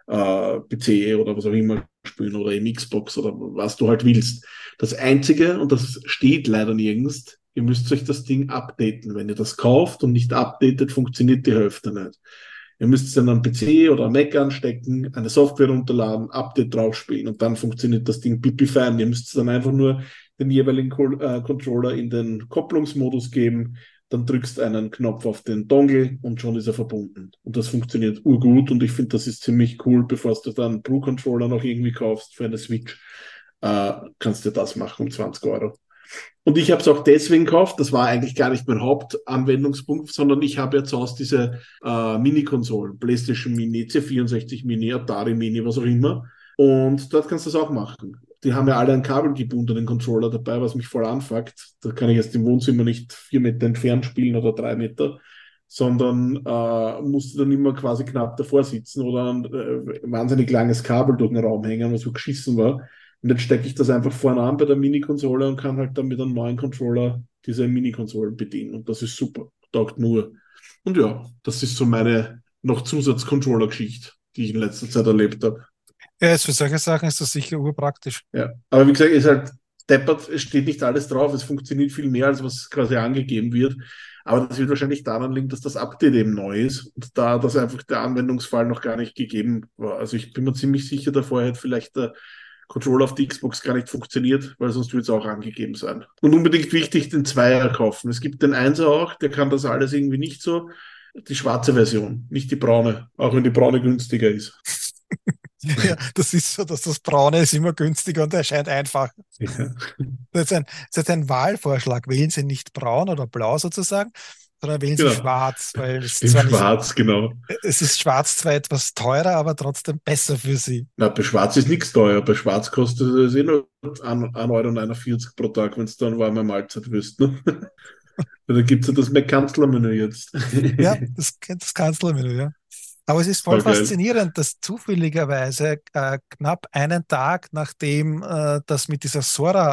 PC oder was auch immer spielen oder im Xbox oder was du halt willst. Das Einzige, und das steht leider nirgends, ihr müsst euch das Ding updaten. Wenn ihr das kauft und nicht updatet, funktioniert die Hälfte nicht. Ihr müsst es dann am PC oder am Mac anstecken, eine Software runterladen, Update draufspielen und dann funktioniert das Ding pipi fein. Ihr müsst dann einfach nur den jeweiligen Controller in den Kopplungsmodus geben, dann drückst einen Knopf auf den Dongle und schon ist er verbunden. Und das funktioniert urgut und ich finde, das ist ziemlich cool, bevor du dann Pro-Controller noch irgendwie kaufst für eine Switch, kannst du das machen um 20 Euro. Und ich habe es auch deswegen gekauft, das war eigentlich gar nicht mein Hauptanwendungspunkt, sondern ich habe jetzt aus diese Mini-Konsolen, PlayStation Mini, C64 Mini, Atari Mini, was auch immer. Und dort kannst du das auch machen. Die haben ja alle einen kabelgebundenen Controller dabei, was mich voll anfuckt. Da kann ich jetzt im Wohnzimmer nicht 4 Meter entfernt spielen oder 3 Meter, sondern musste dann immer quasi knapp davor sitzen oder ein wahnsinnig langes Kabel durch den Raum hängen, was so geschissen war. Und jetzt stecke ich das einfach vorne an bei der Mini-Konsole und kann halt dann mit einem neuen Controller diese Mini-Konsolen bedienen. Und das ist super. Taugt nur. Und ja, das ist so meine noch Zusatz-Controller-Geschichte, die ich in letzter Zeit erlebt habe. Ja, jetzt für solche Sachen ist das sicher urpraktisch. Ja, aber wie gesagt, ist halt deppert, es steht nicht alles drauf. Es funktioniert viel mehr, als was quasi angegeben wird. Aber das wird wahrscheinlich daran liegen, dass das Update eben neu ist und da das einfach der Anwendungsfall noch gar nicht gegeben war. Also ich bin mir ziemlich sicher, davor hätte vielleicht der Controller auf die Xbox gar nicht funktioniert, weil sonst würde es auch angegeben sein. Und unbedingt wichtig, den Zweier kaufen. Es gibt den Einser auch, der kann das alles irgendwie nicht so. Die schwarze Version, nicht die braune, auch wenn die braune günstiger ist. Ja, das ist so, dass das Braune ist immer günstiger und erscheint einfach. Ja. Das ist ein Wahlvorschlag. Wählen Sie nicht braun oder blau sozusagen, sondern wählen Sie Genau. schwarz, weil es Stimmt, zwar nicht, schwarz, genau. es ist schwarz zwar etwas teurer, aber trotzdem besser für Sie. Na, bei schwarz ist nichts teuer. Bei schwarz kostet es nur 1,49 € pro Tag, wenn du dann warme Mahlzeit willst. Ne? Da gibt es ja das McCanzler-Menü jetzt. Ja, das Kanzlermenü, ja. Aber es ist voll Voll geil. faszinierend, dass zufälligerweise knapp einen Tag nachdem das mit dieser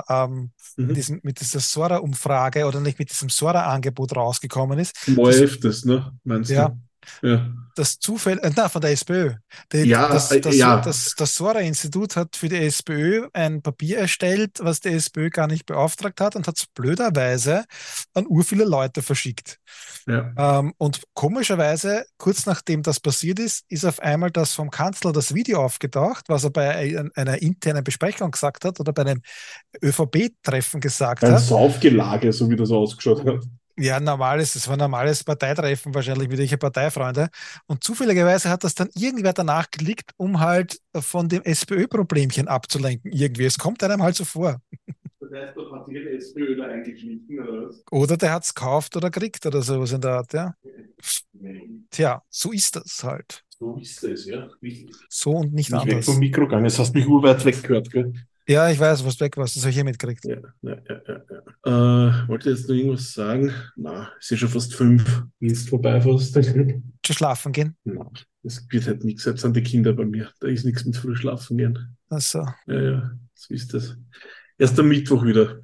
Mhm. mit dieser Sora-Umfrage oder nicht mit diesem Sora-Angebot rausgekommen ist, Vom das, ORF das, ne? Meinst ja, du? Ja. das Zufall, von der SPÖ. Ja, ja. Das Sora-Institut hat für die SPÖ ein Papier erstellt, was die SPÖ gar nicht beauftragt hat und hat es blöderweise an urviele Leute verschickt. Ja. Und komischerweise, kurz nachdem das passiert ist, ist auf einmal das vom Kanzler das Video aufgetaucht, was er bei einer internen Besprechung gesagt hat oder bei einem ÖVP-Treffen gesagt Ein hat. Saufgelage, so wie das ausgeschaut hat. Ja, es war ein normales Parteitreffen, wahrscheinlich mit welche Parteifreunde. Und zufälligerweise hat das dann irgendwer danach geklickt, um halt von dem SPÖ-Problemchen abzulenken. Irgendwie. Es kommt einem halt so vor. Das heißt, dort hat sich eine SPÖ da eingeschlichen, oder was? Oder der hat es gekauft oder kriegt oder sowas in der Art, ja. Nein. Tja, so ist das halt. So ist es, ja. So und nicht Bin ich weg vom anders. Mikro gegangen, jetzt hast du mich urweit weggehört, gell? Ja, ich weiß, was weg war, das habe ich hier mitgekriegt. Ja, ja, ja, ja. Wollte jetzt noch irgendwas sagen? Na, es ist schon fast 5. Ist vorbei fast. Schon schlafen gehen. Na, das wird halt nichts. Jetzt sind die Kinder bei mir. Da ist nichts mit früh schlafen gehen. Also, Ja, ja, so ist das. Erst am Mittwoch wieder.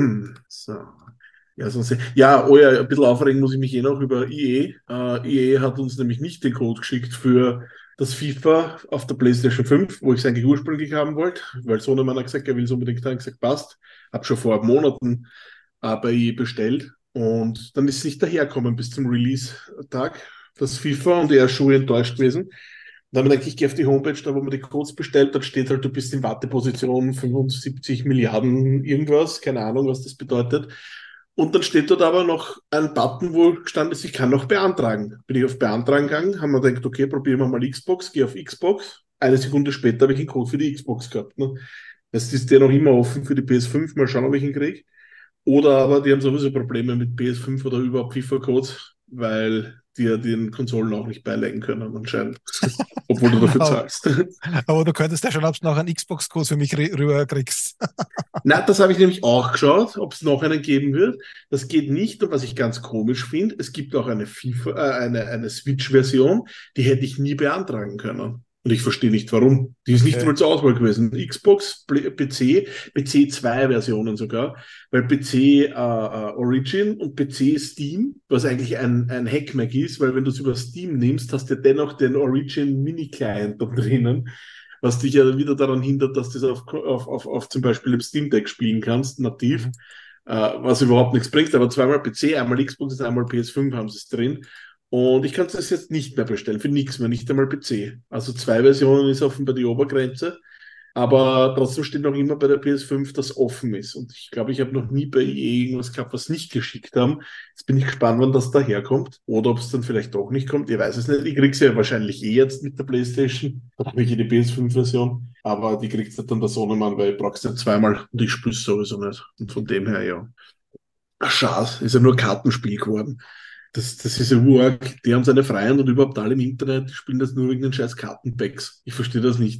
So. Ja, sonst, ja, oh ja, ein bisschen aufregen muss ich mich noch über EA. EA hat uns nämlich nicht den Code geschickt für das FIFA auf der PlayStation 5, wo ich es eigentlich ursprünglich haben wollte, weil Sohnemann hat gesagt, er will es unbedingt haben, gesagt, passt. Hab schon vor Monaten bei EA bestellt und dann ist es nicht daherkommen bis zum Release-Tag, das FIFA, und er ist schon enttäuscht gewesen. Dann habe ich gedacht, ich gehe auf die Homepage, da wo man die Codes bestellt, dann steht halt, du bist in Warteposition 75 Milliarden irgendwas, keine Ahnung, was das bedeutet. Und dann steht dort aber noch ein Button, wo gestanden ist, ich kann noch beantragen. Bin ich auf Beantragen gegangen, haben wir gedacht, okay, probieren wir mal Xbox, gehe auf Xbox. Eine Sekunde später habe ich einen Code für die Xbox gehabt. Ne? Das ist der noch immer offen für die PS5, mal schauen, ob ich ihn kriege. Oder aber die haben sowieso Probleme mit PS5 oder überhaupt FIFA-Codes, weil die ja den Konsolen auch nicht beilegen können anscheinend. Obwohl du dafür zahlst. aber du könntest ja schon, ob du noch einen Xbox-Code für mich rüber kriegst. Na, das habe ich nämlich auch geschaut, ob es noch einen geben wird. Das geht nicht, und was ich ganz komisch finde, es gibt auch eine eine Switch-Version, die hätte ich nie beantragen können. Und ich verstehe nicht, warum. Die ist nicht Okay. mal zur Auswahl gewesen. Xbox, PC, PC 2 Versionen sogar, weil PC Origin und PC Steam, was eigentlich ein Hackmack ist, weil wenn du es über Steam nimmst, hast du dennoch den Origin Mini-Client da drinnen, was dich ja wieder daran hindert, dass du das auf zum Beispiel im Steam Deck spielen kannst, nativ, Mhm. was überhaupt nichts bringt, aber zweimal PC, einmal Xbox, einmal PS5 haben sie es drin. Und ich kann das jetzt nicht mehr bestellen, für nichts mehr, nicht einmal PC. Also 2 Versionen ist offenbar die Obergrenze, aber trotzdem steht noch immer bei der PS5, dass offen ist. Und ich glaube, ich habe noch nie bei EA irgendwas gehabt, was nicht geschickt haben. Jetzt bin ich gespannt, wann das daherkommt. Oder ob es dann vielleicht doch nicht kommt. Ich weiß es nicht. Ich krieg's ja wahrscheinlich jetzt mit der PlayStation. Dann habe ich die PS5-Version. Aber die kriegst du dann der Sohnemann, weil ich brauch's nicht zweimal. Und ich spür's sowieso nicht. Und von dem her, ja. Ach, schade. Ist ja nur ein Kartenspiel geworden. Das ist ja urarg. Die haben seine Freien und überhaupt alle im Internet spielen das nur wegen den scheiß Kartenpacks. Ich verstehe das nicht.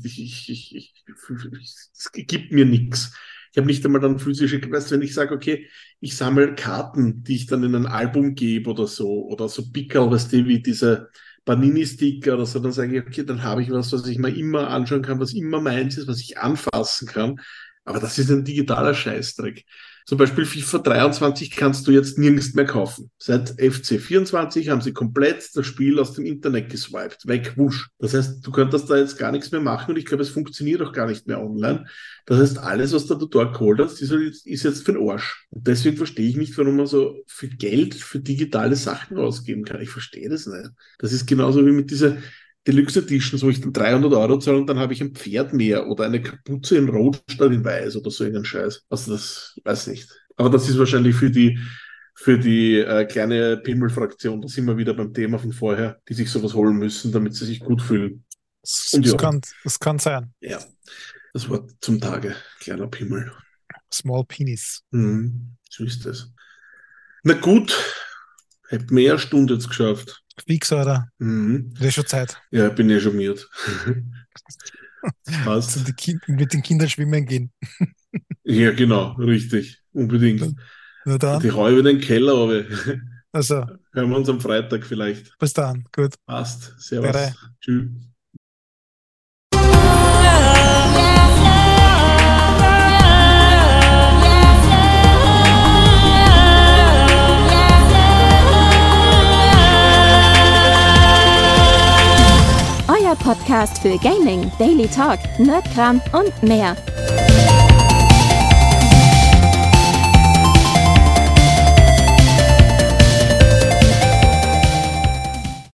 Es gibt mir nichts. Ich habe nicht einmal dann physische, weißt du, wenn ich sage, okay, ich sammle Karten, die ich dann in ein Album gebe oder so Pickerl, weißt du, wie diese Panini-Sticker oder so, dann sage ich, okay, dann habe ich was ich mir immer anschauen kann, was immer meins ist, was ich anfassen kann. Aber das ist ein digitaler Scheißdreck. Zum Beispiel FIFA 23 kannst du jetzt nirgends mehr kaufen. Seit FC 24 haben sie komplett das Spiel aus dem Internet geswiped. Weg, wusch. Das heißt, du könntest da jetzt gar nichts mehr machen und ich glaube, es funktioniert auch gar nicht mehr online. Das heißt, alles, was du dort geholt hast, ist jetzt für den Arsch. Und deswegen verstehe ich nicht, warum man so viel Geld für digitale Sachen ausgeben kann. Ich verstehe das nicht. Das ist genauso wie mit dieser Deluxe Editions, wo ich dann 300 € zahle und dann habe ich ein Pferd mehr oder eine Kapuze in Rot statt in Weiß oder so irgendein Scheiß. Also das weiß nicht. Aber das ist wahrscheinlich für die für die kleine Pimmel-Fraktion. Da sind wir wieder beim Thema von vorher, die sich sowas holen müssen, damit sie sich gut fühlen. Das kann sein. Ja, das Wort zum Tage. Kleiner Pimmel. Small Penis. So ist das. Na gut, hätten wir eine Stunde jetzt geschafft. Fix, oder? Wäre schon Zeit. Ja, bin ja schon miert. Passt. Mit den Kindern schwimmen gehen. Ja, genau, richtig. Unbedingt. Na dann. Die Räume in den Keller, aber Also. hören wir uns am Freitag vielleicht. Bis dann. Gut. Passt. Servus. Tschüss. Euer Podcast für Gaming, Daily Talk, Nerdkram und mehr.